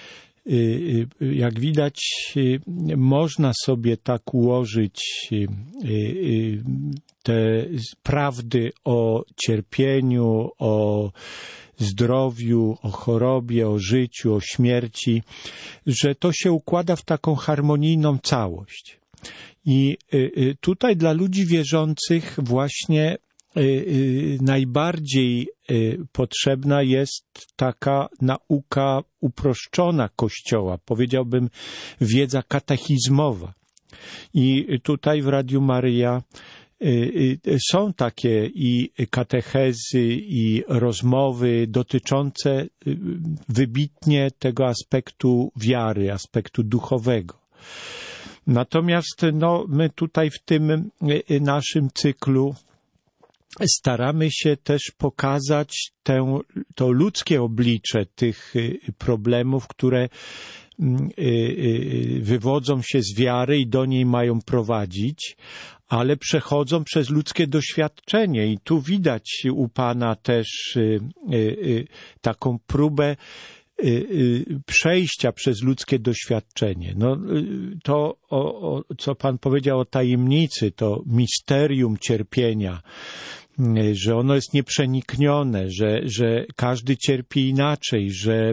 jak widać, można sobie tak ułożyć te prawdy o cierpieniu, o zdrowiu, o chorobie, o życiu, o śmierci, że to się układa w taką harmonijną całość. I tutaj dla ludzi wierzących właśnie najbardziej potrzebna jest taka nauka uproszczona Kościoła, powiedziałbym wiedza katechizmowa. I tutaj w Radiu Maryja są takie i katechezy, i rozmowy dotyczące wybitnie tego aspektu wiary, aspektu duchowego. Natomiast no, my tutaj w tym naszym cyklu staramy się też pokazać tę, to ludzkie oblicze tych problemów, które wywodzą się z wiary i do niej mają prowadzić, ale przechodzą przez ludzkie doświadczenie. I tu widać u Pana też taką próbę przejścia przez ludzkie doświadczenie. No, to, o, o, co Pan powiedział o tajemnicy, to misterium cierpienia, że ono jest nieprzeniknione, że, że każdy cierpi inaczej, że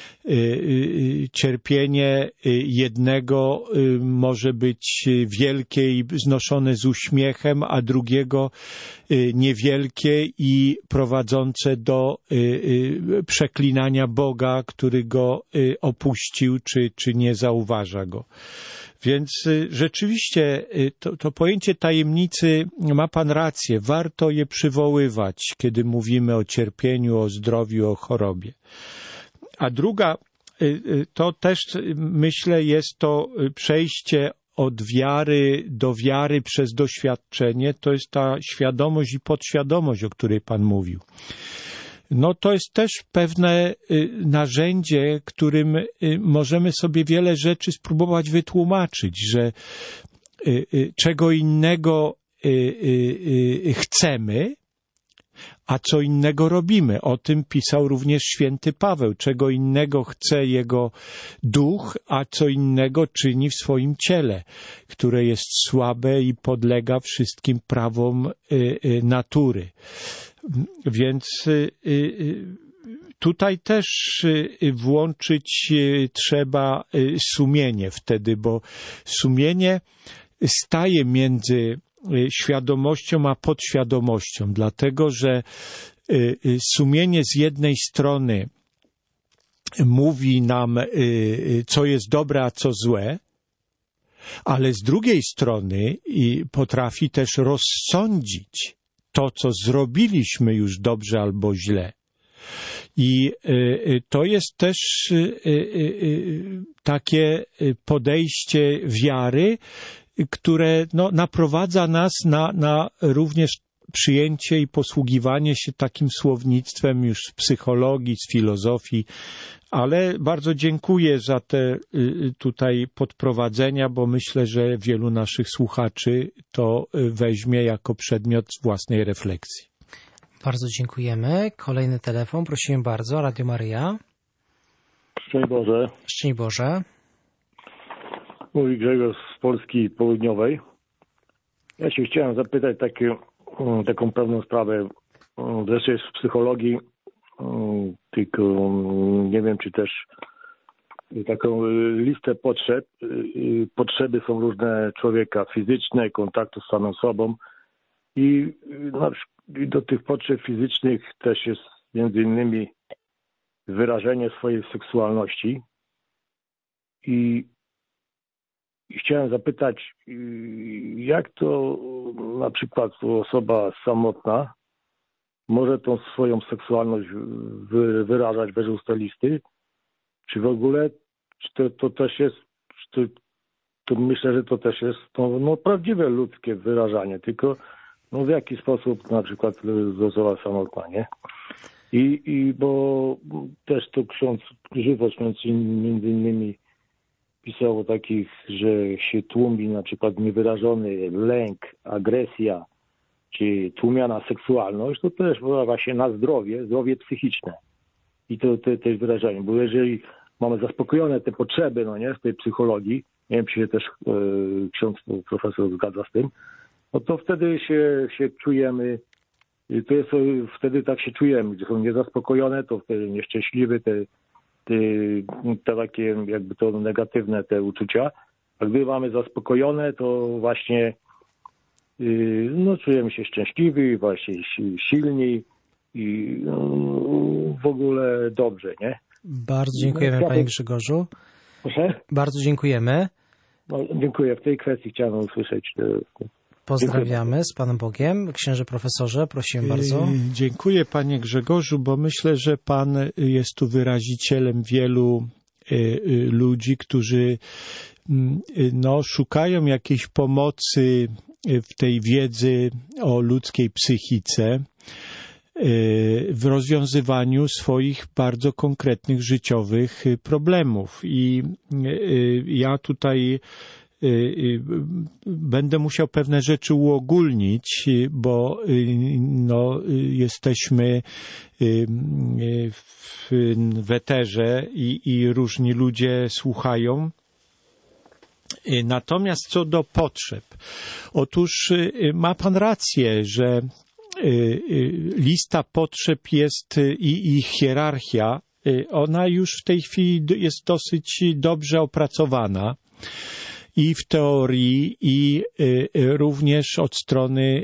cierpienie jednego może być wielkie i znoszone z uśmiechem, a drugiego niewielkie i prowadzące do przeklinania Boga, który go opuścił, czy, czy nie zauważa go. Więc rzeczywiście to, to pojęcie tajemnicy, ma Pan rację, warto je przywoływać, kiedy mówimy o cierpieniu, o zdrowiu, o chorobie. A druga, to też myślę jest to przejście od wiary do wiary przez doświadczenie, to jest ta świadomość i podświadomość, o której Pan mówił. No to jest też pewne narzędzie, którym możemy sobie wiele rzeczy spróbować wytłumaczyć, że czego innego chcemy, a co innego robimy. O tym pisał również święty Paweł. Czego innego chce jego duch, a co innego czyni w swoim ciele, które jest słabe i podlega wszystkim prawom natury. Więc tutaj też włączyć trzeba sumienie wtedy, bo sumienie staje między świadomością a podświadomością, dlatego że sumienie z jednej strony mówi nam, co jest dobre, a co złe, ale z drugiej strony potrafi też rozsądzić to, co zrobiliśmy już dobrze albo źle. I to jest też takie podejście wiary, które no, naprowadza nas na, na również przyjęcie i posługiwanie się takim słownictwem już z psychologii, z filozofii, ale bardzo dziękuję za te tutaj podprowadzenia, bo myślę, że wielu naszych słuchaczy to weźmie jako przedmiot własnej refleksji. Bardzo dziękujemy. Kolejny telefon, prosimy bardzo. Radio Maryja. Szczęść Boże. Szczęść Boże. Mówi Grzegorz z Polski Południowej. Ja się chciałem zapytać taki, taką pewną sprawę. Zresztą jest w psychologii, tylko nie wiem, czy też taką listę potrzeb. Potrzeby są różne człowieka, fizyczne, kontaktu z samym sobą. I na przykład do tych potrzeb fizycznych też jest między innymi wyrażenie swojej seksualności. I, i chciałem zapytać, jak to na przykład osoba samotna może tą swoją seksualność wy, wyrażać bez ustnej listy? Czy w ogóle czy to, to też jest, to, to myślę, że to też jest to, no, prawdziwe ludzkie wyrażanie, tylko no w jaki sposób na przykład osoba samotna, nie? I, i bo też to ksiądz Grzywocz między innymi pisał o takich, że się tłumi na przykład niewyrażony lęk, agresja, czy tłumiona seksualność, to też była właśnie na zdrowie, zdrowie psychiczne. I to też wyrażanie, bo jeżeli mamy zaspokojone te potrzeby, no nie, z tej psychologii, nie wiem, czy się też e, ksiądz profesor zgadza z tym, no to wtedy się, się czujemy, to jest, wtedy tak się czujemy, gdzie są niezaspokojone, to wtedy nieszczęśliwe, te, te, te takie jakby to negatywne te uczucia, a gdy mamy zaspokojone, to właśnie no, czujemy się szczęśliwi, właśnie silni i no, w ogóle dobrze, nie? Bardzo dziękujemy, no, panie Grzegorzu. Proszę? Bardzo dziękujemy. No, dziękuję. W tej kwestii chciałem usłyszeć. Pozdrawiamy z Panem Bogiem. Księże profesorze, prosimy bardzo. Dziękuję, panie Grzegorzu, bo myślę, że pan jest tu wyrazicielem wielu ludzi, którzy no, szukają jakiejś pomocy w tej wiedzy o ludzkiej psychice w rozwiązywaniu swoich bardzo konkretnych życiowych problemów. I ja tutaj będę musiał pewne rzeczy uogólnić, bo no, jesteśmy w eterze i, i różni ludzie słuchają. Natomiast co do potrzeb, otóż ma pan rację, że lista potrzeb jest i ich hierarchia, ona już w tej chwili jest dosyć dobrze opracowana i w teorii, i również od strony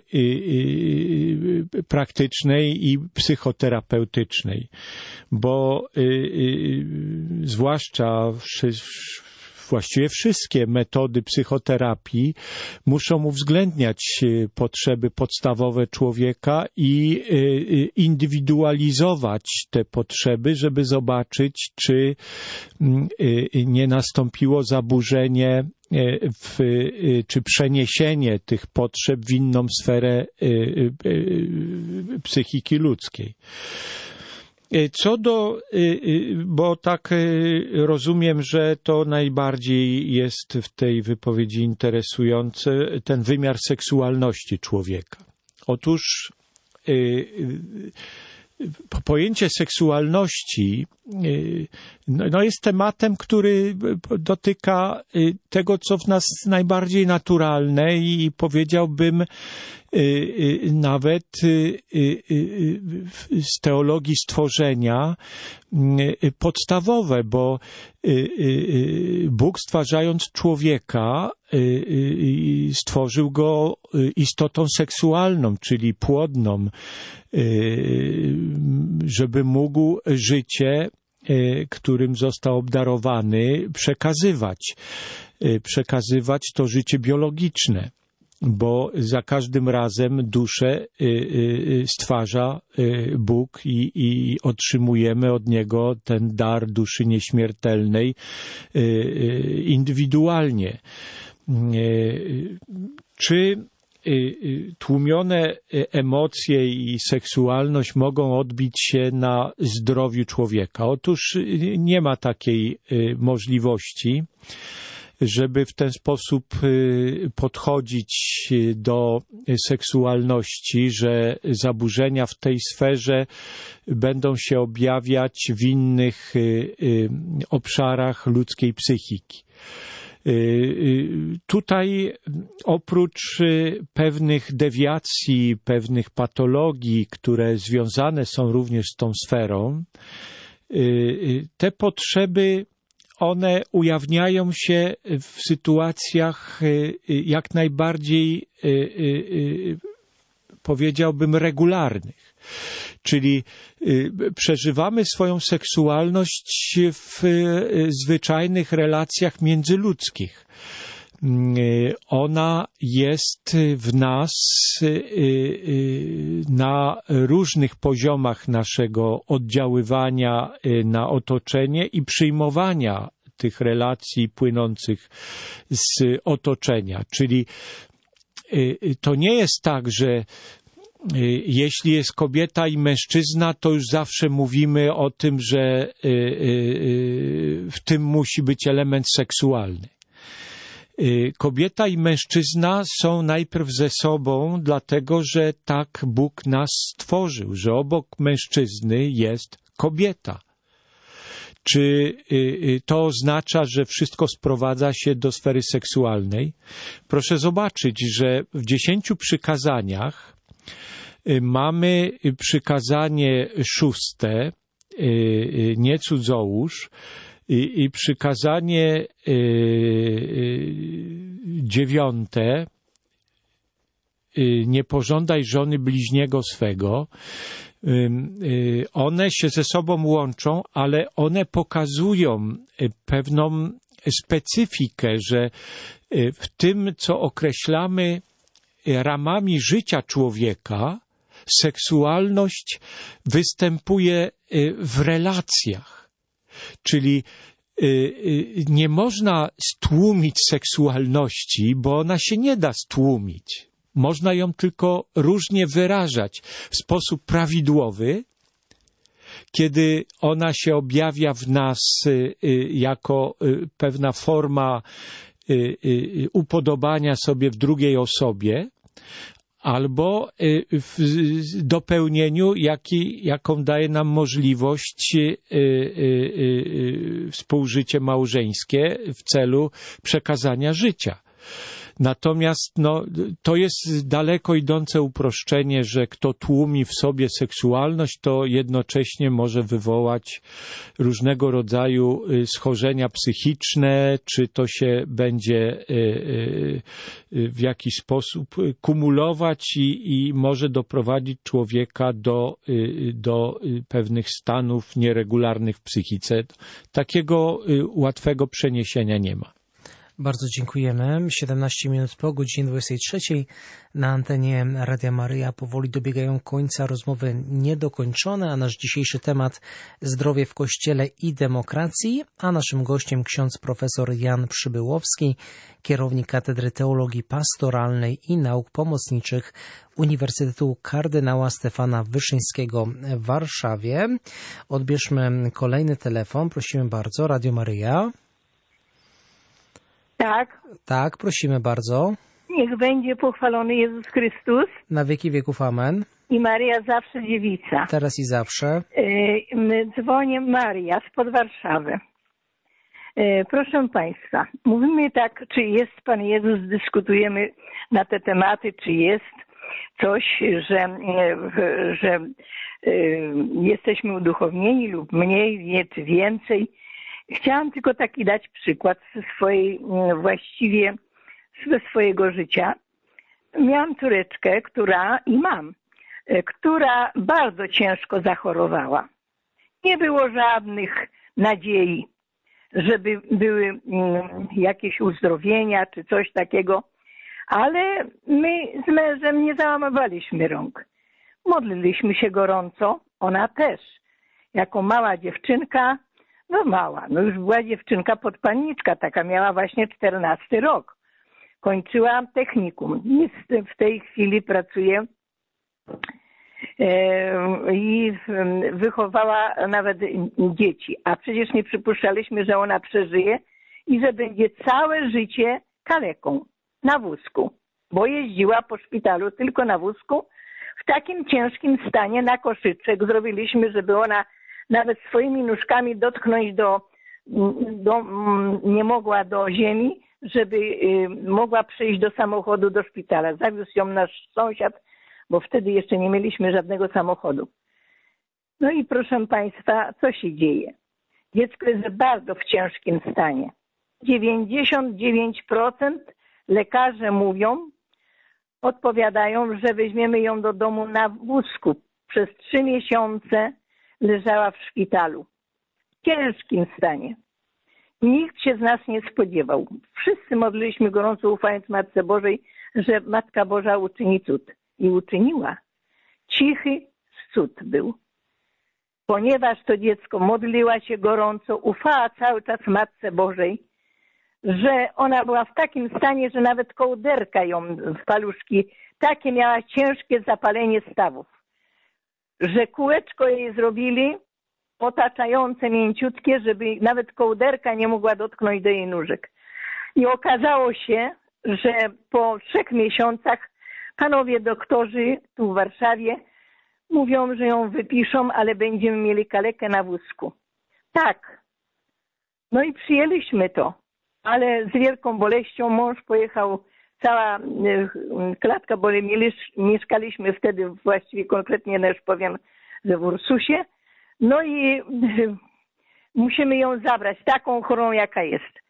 praktycznej i psychoterapeutycznej, bo zwłaszcza właściwie wszystkie metody psychoterapii muszą uwzględniać potrzeby podstawowe człowieka i indywidualizować te potrzeby, żeby zobaczyć, czy nie nastąpiło zaburzenie w, czy przeniesienie tych potrzeb w inną sferę psychiki ludzkiej. Co do, bo tak rozumiem, że to najbardziej jest w tej wypowiedzi interesujące, ten wymiar seksualności człowieka. Otóż pojęcie seksualności no jest tematem, który dotyka tego, co w nas najbardziej naturalne i powiedziałbym nawet z teologii stworzenia podstawowe, bo Bóg, stwarzając człowieka, stworzył go istotą seksualną, czyli płodną, żeby mógł życie, którym został obdarowany, przekazywać. Przekazywać to życie biologiczne. bo za każdym razem duszę stwarza Bóg i, i otrzymujemy od Niego ten dar duszy nieśmiertelnej indywidualnie. Czy tłumione emocje i seksualność mogą odbić się na zdrowiu człowieka? Otóż nie ma takiej możliwości, żeby w ten sposób podchodzić do seksualności, że zaburzenia w tej sferze będą się objawiać w innych obszarach ludzkiej psychiki. Tutaj oprócz pewnych dewiacji, pewnych patologii, które związane są również z tą sferą, te potrzeby, one ujawniają się w sytuacjach jak najbardziej, powiedziałbym, regularnych. Czyli przeżywamy swoją seksualność w zwyczajnych relacjach międzyludzkich. Ona jest w nas na różnych poziomach naszego oddziaływania na otoczenie i przyjmowania tych relacji płynących z otoczenia. Czyli to nie jest tak, że jeśli jest kobieta i mężczyzna, to już zawsze mówimy o tym, że w tym musi być element seksualny. Kobieta i mężczyzna są najpierw ze sobą, dlatego że tak Bóg nas stworzył, że obok mężczyzny jest kobieta. Czy to oznacza, że wszystko sprowadza się do sfery seksualnej? Proszę zobaczyć, że w dziesięciu przykazaniach mamy przykazanie szóste, nie cudzołóż, i, i przykazanie dziewiąte, nie pożądaj żony bliźniego swego. One się ze sobą łączą, ale one pokazują pewną specyfikę, że w tym, co określamy ramami życia człowieka, seksualność występuje w relacjach. Czyli nie można stłumić seksualności, bo ona się nie da stłumić. Można ją tylko różnie wyrażać w sposób prawidłowy, kiedy ona się objawia w nas jako pewna forma upodobania sobie w drugiej osobie, albo w dopełnieniu, jaki, jaką daje nam możliwość współżycie małżeńskie w celu przekazania życia. Natomiast no, to jest daleko idące uproszczenie, że kto tłumi w sobie seksualność, to jednocześnie może wywołać różnego rodzaju schorzenia psychiczne, czy to się będzie w jakiś sposób kumulować i, i może doprowadzić człowieka do, do pewnych stanów nieregularnych w psychice. Takiego łatwego przeniesienia nie ma. Bardzo dziękujemy. siedemnaście minut po godzinie dwudziestej trzeciej na antenie Radia Maryja powoli dobiegają końca rozmowy niedokończone, a nasz dzisiejszy temat zdrowie w Kościele i demokracji, a naszym gościem ksiądz profesor Jan Przybyłowski, kierownik Katedry Teologii Pastoralnej i Nauk Pomocniczych Uniwersytetu Kardynała Stefana Wyszyńskiego w Warszawie. Odbierzmy kolejny telefon. Prosimy bardzo. Radio Maryja. Tak. Tak, prosimy bardzo. Niech będzie pochwalony Jezus Chrystus. Na wieki wieków amen. I Maria zawsze dziewica. Teraz i zawsze. Dzwonię Maria spod Warszawy. Proszę Państwa, mówimy tak, czy jest Pan Jezus, dyskutujemy na te tematy, czy jest coś, że, że jesteśmy uduchownieni lub mniej, nie, czy więcej. Chciałam tylko taki dać przykład ze swojej, właściwie ze swojego życia. Miałam córeczkę, która, i mam, która bardzo ciężko zachorowała. Nie było żadnych nadziei, żeby były jakieś uzdrowienia czy coś takiego, Ale my z mężem nie załamywaliśmy rąk. Modliliśmy się gorąco, ona też. Jako mała dziewczynka, no mała, no już była dziewczynka podpanniczka, taka miała właśnie czternasty rok. Kończyła technikum. W tej chwili pracuje i wychowała nawet dzieci. A przecież nie przypuszczaliśmy, że ona przeżyje i że będzie całe życie kaleką na wózku. Bo jeździła po szpitalu tylko na wózku w takim ciężkim stanie na koszyczek. Zrobiliśmy, żeby ona nawet swoimi nóżkami dotknąć do, do nie mogła do ziemi, żeby mogła przyjść do samochodu, do szpitala. Zawiózł ją nasz sąsiad, bo wtedy jeszcze nie mieliśmy żadnego samochodu. No i proszę Państwa, co się dzieje? Dziecko jest bardzo w ciężkim stanie. dziewięćdziesiąt dziewięć procent lekarze mówią, odpowiadają, że weźmiemy ją do domu na wózku. Przez trzy miesiące leżała w szpitalu. W ciężkim stanie. Nikt się z nas nie spodziewał. Wszyscy modliliśmy gorąco, ufając Matce Bożej, że Matka Boża uczyni cud. I uczyniła. Cichy cud był. Ponieważ to dziecko modliła się gorąco, ufała cały czas Matce Bożej, że ona była w takim stanie, że nawet kołderka ją w paluszki, takie miała ciężkie zapalenie stawów, że kółeczko jej zrobili otaczające, mięciutkie, żeby nawet kołderka nie mogła dotknąć do jej nóżek. I okazało się, że po trzech miesiącach panowie doktorzy tu w Warszawie mówią, że ją wypiszą, ale będziemy mieli kalekę na wózku. Tak. No i przyjęliśmy to. Ale z wielką boleścią mąż pojechał, cała klatka, bo mieszkaliśmy wtedy właściwie konkretnie, no już powiem, że w Ursusie. No i musimy ją zabrać, taką chorą jaka jest.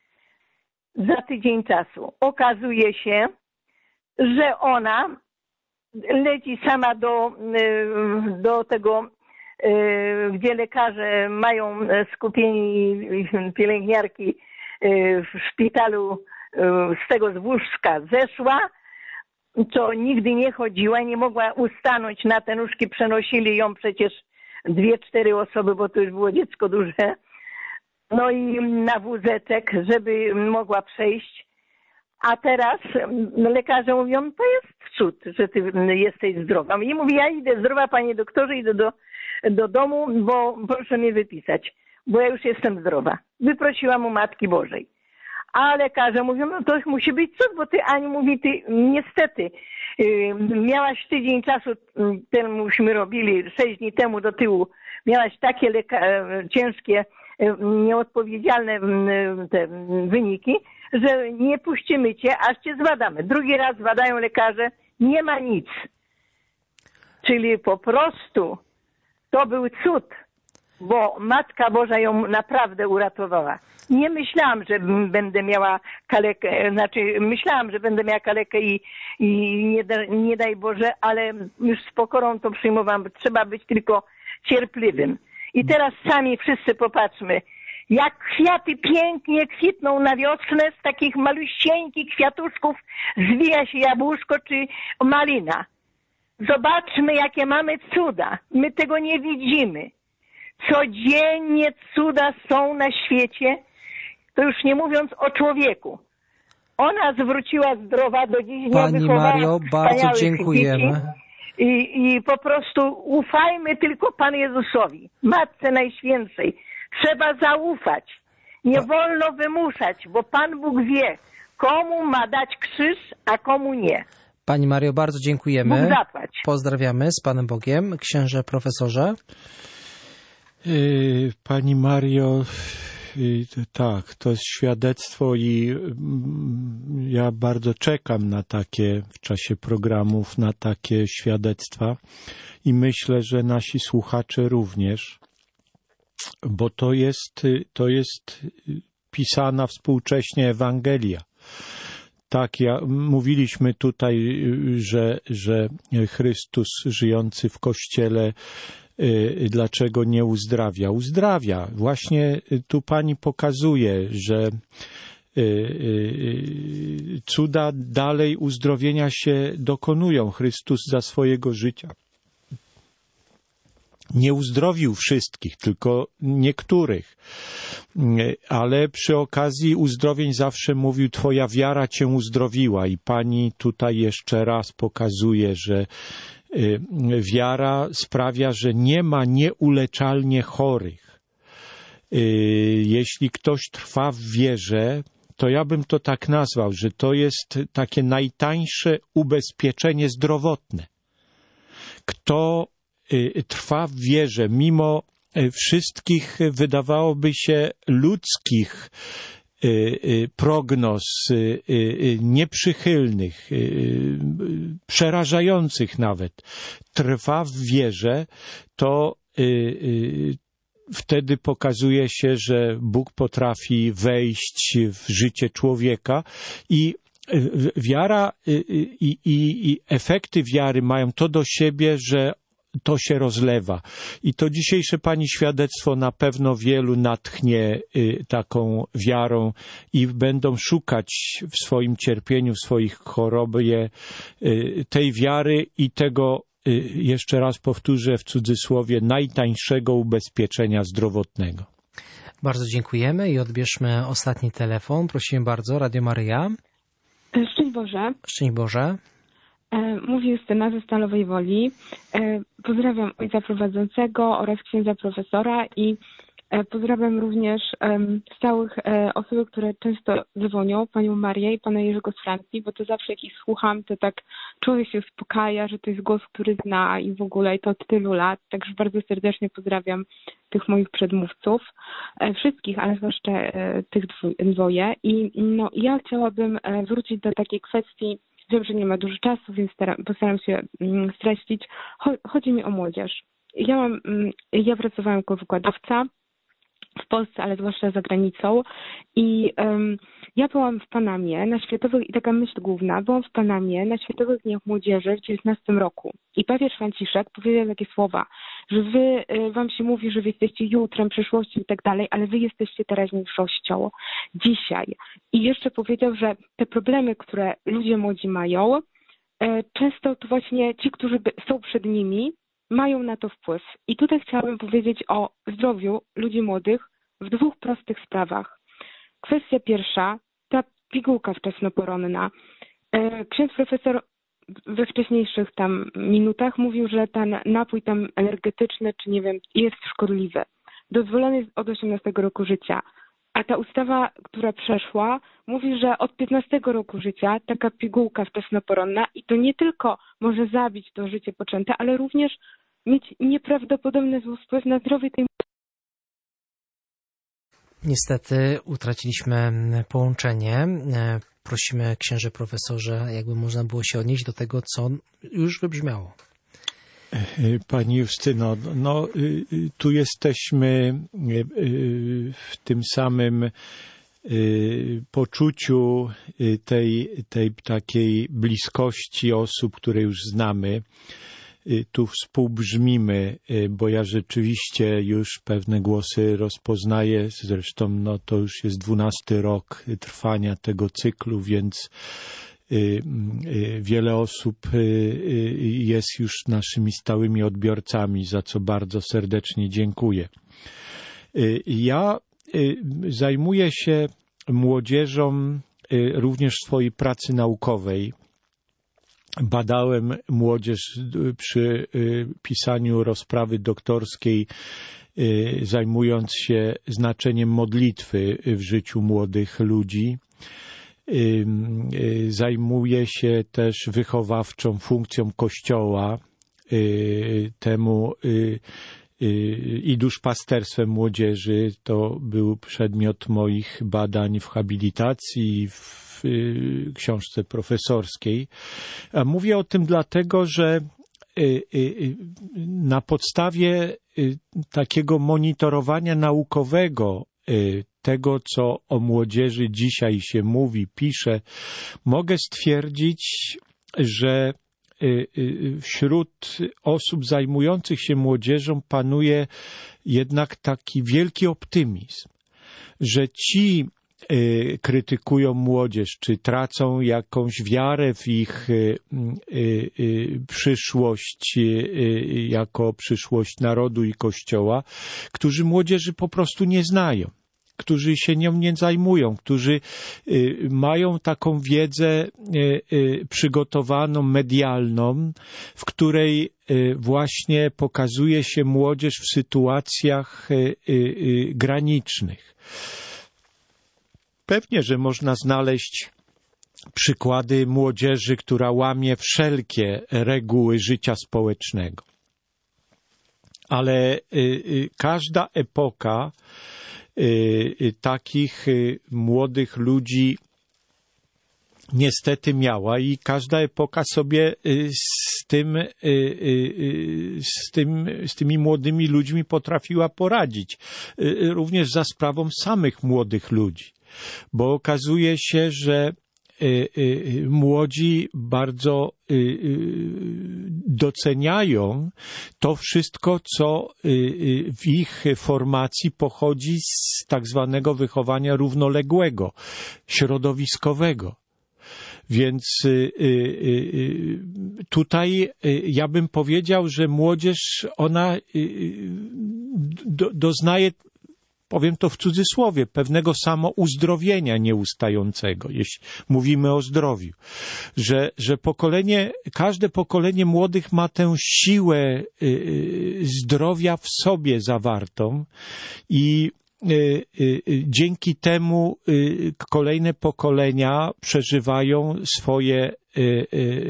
Za tydzień czasu okazuje się, że ona leci sama do, do tego, gdzie lekarze mają skupieni pielęgniarki w szpitalu, z tego z wózka zeszła, co nigdy nie chodziła, nie mogła ustanąć na te nóżki, przenosili ją przecież dwie, cztery osoby, bo to już było dziecko duże, no i na wózeczek, żeby mogła przejść. A teraz lekarze mówią, to jest cud, że ty jesteś zdrowa. I mówi, ja idę zdrowa, panie doktorze, idę do, do domu, bo proszę mnie wypisać, bo ja już jestem zdrowa. Wyprosiłam u Matki Bożej. A lekarze mówią, no to musi być cud, bo ty, Ani, mówi, ty niestety yy, miałaś tydzień czasu, ten myśmy robili sześć dni temu do tyłu, miałaś takie leka- ciężkie, yy, nieodpowiedzialne yy, te wyniki, że nie puścimy cię, aż cię zbadamy. Drugi raz badają lekarze, nie ma nic. Czyli po prostu to był cud, bo Matka Boża ją naprawdę uratowała. Nie myślałam, że będę miała kalekę, znaczy myślałam, że będę miała kalekę i, i nie, da, nie daj Boże, ale już z pokorą to przyjmowałam. Trzeba być tylko cierpliwym. I teraz sami wszyscy popatrzmy, jak kwiaty pięknie kwitną na wiosnę, z takich malusieńkich kwiatuszków zwija się jabłuszko czy malina. Zobaczmy, jakie mamy cuda. My tego nie widzimy. Codziennie cuda są na świecie, to już nie mówiąc o człowieku. Ona zwróciła zdrowa, do dziś nie Pani wychowała Mario, bardzo dziękujemy. dzieci. I, I po prostu ufajmy tylko Panu Jezusowi, Matce Najświętszej. Trzeba zaufać. Nie wolno wymuszać, bo Pan Bóg wie, komu ma dać krzyż, a komu nie. Pani Mario, bardzo dziękujemy. Bóg zapłać. Pozdrawiamy z Panem Bogiem. Księże profesorze. Pani Mario, tak, to jest świadectwo i ja bardzo czekam na takie, w czasie programów, na takie świadectwa i myślę, że nasi słuchacze również, bo to jest, to jest pisana współcześnie Ewangelia. Tak, ja, mówiliśmy tutaj, że, że Chrystus żyjący w Kościele dlaczego nie uzdrawia? Uzdrawia. Właśnie tu Pani pokazuje, że cuda dalej uzdrowienia się dokonują. Chrystus za swojego życia nie uzdrowił wszystkich, tylko niektórych, ale przy okazji uzdrowień zawsze mówił: Twoja wiara Cię uzdrowiła. I Pani tutaj jeszcze raz pokazuje, że wiara sprawia, że nie ma nieuleczalnie chorych. Jeśli ktoś trwa w wierze, to ja bym to tak nazwał, że to jest takie najtańsze ubezpieczenie zdrowotne. Kto trwa w wierze, mimo wszystkich, wydawałoby się, ludzkich prognoz, nieprzychylnych, przerażających nawet, trwa w wierze, to wtedy pokazuje się, że Bóg potrafi wejść w życie człowieka i wiara i, i, i efekty wiary mają to do siebie, że to się rozlewa. I to dzisiejsze Pani świadectwo na pewno wielu natchnie y, taką wiarą i będą szukać w swoim cierpieniu, w swoich chorobie y, tej wiary i tego, y, jeszcze raz powtórzę w cudzysłowie, najtańszego ubezpieczenia zdrowotnego. Bardzo dziękujemy i odbierzmy ostatni telefon. Prosimy bardzo, Radio Maryja. Szczęść Boże. Szczęść Boże. Mówi Justyna ze Stalowej Woli. Pozdrawiam ojca prowadzącego oraz księdza profesora i pozdrawiam również stałych osoby, które często dzwonią, panią Marię i pana Jerzego z Francji, bo to zawsze jak ich słucham, to tak człowiek się uspokaja, że to jest głos, który zna i w ogóle i to od tylu lat. Także bardzo serdecznie pozdrawiam tych moich przedmówców, wszystkich, ale zwłaszcza tych dwoje. I no, ja chciałabym wrócić do takiej kwestii. Wiem, że nie ma dużo czasu, więc staram, postaram się mm, streścić. Chodzi mi o młodzież. Ja mam, ja pracowałam jako wykładowca w Polsce, ale zwłaszcza za granicą i um, ja byłam w Panamie na światowych, i taka myśl główna, byłam w Panamie na Światowych Dniach Młodzieży w dziewiętnastym roku i papież Franciszek powiedział takie słowa, że wy, wam się mówi, że wy jesteście jutrem, przyszłością i tak dalej, ale wy jesteście teraźniejszością dzisiaj. I jeszcze powiedział, że te problemy, które ludzie młodzi mają, często to właśnie ci, którzy są przed nimi, mają na to wpływ. I tutaj chciałabym powiedzieć o zdrowiu ludzi młodych w dwóch prostych sprawach. Kwestia pierwsza, ta pigułka wczesnoporonna. Ksiądz profesor we wcześniejszych tam minutach mówił, że ten napój tam energetyczny, czy nie wiem, jest szkodliwy. Dozwolony jest od osiemnastego roku życia. A ta ustawa, która przeszła, mówi, że od piętnastego roku życia taka pigułka wczesnoporonna i to nie tylko może zabić to życie poczęte, ale również mieć nieprawdopodobny zły wpływ na zdrowie tej. Niestety utraciliśmy połączenie. Prosimy, księże profesorze, jakby można było się odnieść do tego, co już wybrzmiało. Pani Justyno, no tu jesteśmy w tym samym poczuciu tej, tej takiej bliskości osób, które już znamy. Tu współbrzmimy, bo ja rzeczywiście już pewne głosy rozpoznaję. Zresztą no, to już jest dwunasty rok trwania tego cyklu, więc wiele osób jest już naszymi stałymi odbiorcami, za co bardzo serdecznie dziękuję. Ja zajmuję się młodzieżą również w swojej pracy naukowej. Badałem młodzież przy pisaniu rozprawy doktorskiej, zajmując się znaczeniem modlitwy w życiu młodych ludzi. Zajmuję się też wychowawczą funkcją Kościoła, temu i duszpasterstwem młodzieży. To był przedmiot moich badań w habilitacji, w książce profesorskiej. A mówię o tym dlatego, że na podstawie takiego monitorowania naukowego tego, co o młodzieży dzisiaj się mówi, pisze, mogę stwierdzić, że wśród osób zajmujących się młodzieżą panuje jednak taki wielki optymizm, że ci y, krytykują młodzież, czy tracą jakąś wiarę w ich y, y, y, przyszłość y, y, jako przyszłość narodu i Kościoła, którzy młodzieży po prostu nie znają, którzy się nią nie zajmują, którzy y, mają taką wiedzę y, y, przygotowaną, medialną, w której y, właśnie pokazuje się młodzież w sytuacjach y, y, y, granicznych. Pewnie, że można znaleźć przykłady młodzieży, która łamie wszelkie reguły życia społecznego. Ale y, y, każda epoka takich młodych ludzi niestety miała i każda epoka sobie z tym, z tym, z tymi młodymi ludźmi potrafiła poradzić. Również za sprawą samych młodych ludzi, bo okazuje się, że młodzi bardzo doceniają to wszystko, co w ich formacji pochodzi z tak zwanego wychowania równoległego, środowiskowego. Więc tutaj ja bym powiedział, że młodzież, ona doznaje, powiem to w cudzysłowie, pewnego samouzdrowienia nieustającego, jeśli mówimy o zdrowiu. Że, że pokolenie, każde pokolenie młodych ma tę siłę y, zdrowia w sobie zawartą i y, y, dzięki temu y, kolejne pokolenia przeżywają swoje y,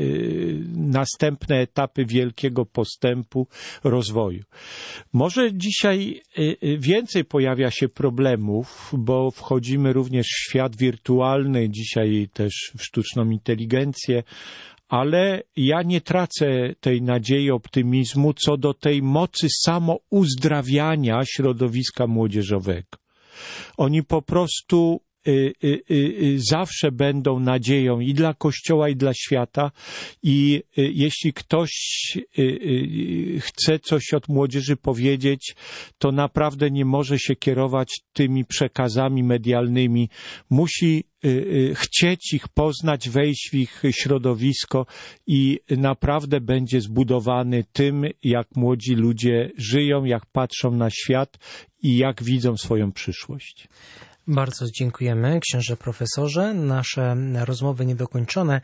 y, następne etapy wielkiego postępu, rozwoju. Może dzisiaj y, więcej pojawia się problemów, bo wchodzimy również w świat wirtualny, dzisiaj też w sztuczną inteligencję, ale ja nie tracę tej nadziei, optymizmu co do tej mocy samouzdrawiania środowiska młodzieżowego. Oni po prostu y, y, y, zawsze będą nadzieją i dla Kościoła, i dla świata i y, jeśli ktoś y, y, chce coś od młodzieży powiedzieć, to naprawdę nie może się kierować tymi przekazami medialnymi. Musi chcieć ich poznać, wejść w ich środowisko i naprawdę będzie zbudowany tym, jak młodzi ludzie żyją, jak patrzą na świat i jak widzą swoją przyszłość. Bardzo dziękujemy, księże profesorze. Nasze rozmowy niedokończone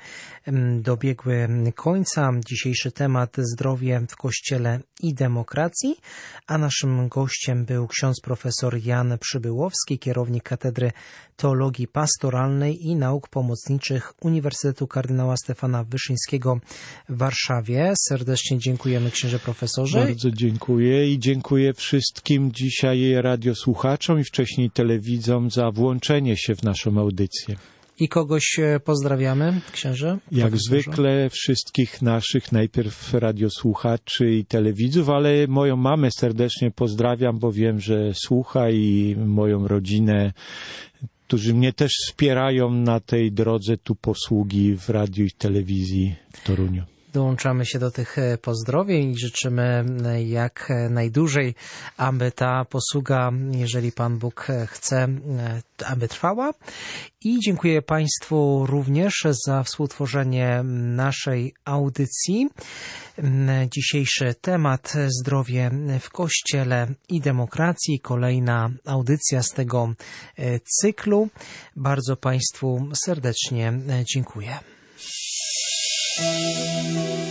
dobiegły końca. Dzisiejszy temat zdrowie w Kościele i demokracji, a naszym gościem był ksiądz profesor Jan Przybyłowski, kierownik Katedry Teologii Pastoralnej i Nauk Pomocniczych Uniwersytetu Kardynała Stefana Wyszyńskiego w Warszawie. Serdecznie dziękujemy, księże profesorze. Bardzo dziękuję i dziękuję wszystkim dzisiaj radiosłuchaczom i wcześniej telewidzom za włączenie się w naszą audycję. I kogoś pozdrawiamy, księże? Jak profesorze? zwykle wszystkich naszych, najpierw radiosłuchaczy i telewidzów, ale moją mamę serdecznie pozdrawiam, bo wiem, że słucha, i moją rodzinę, którzy mnie też wspierają na tej drodze tu posługi w radiu i telewizji w Toruniu. Dołączamy się do tych pozdrowień i życzymy jak najdłużej, aby ta posługa, jeżeli Pan Bóg chce, aby trwała. I dziękuję Państwu również za współtworzenie naszej audycji. Dzisiejszy temat zdrowie w Kościele i demokracji. Kolejna audycja z tego cyklu. Bardzo Państwu serdecznie dziękuję. Thank you.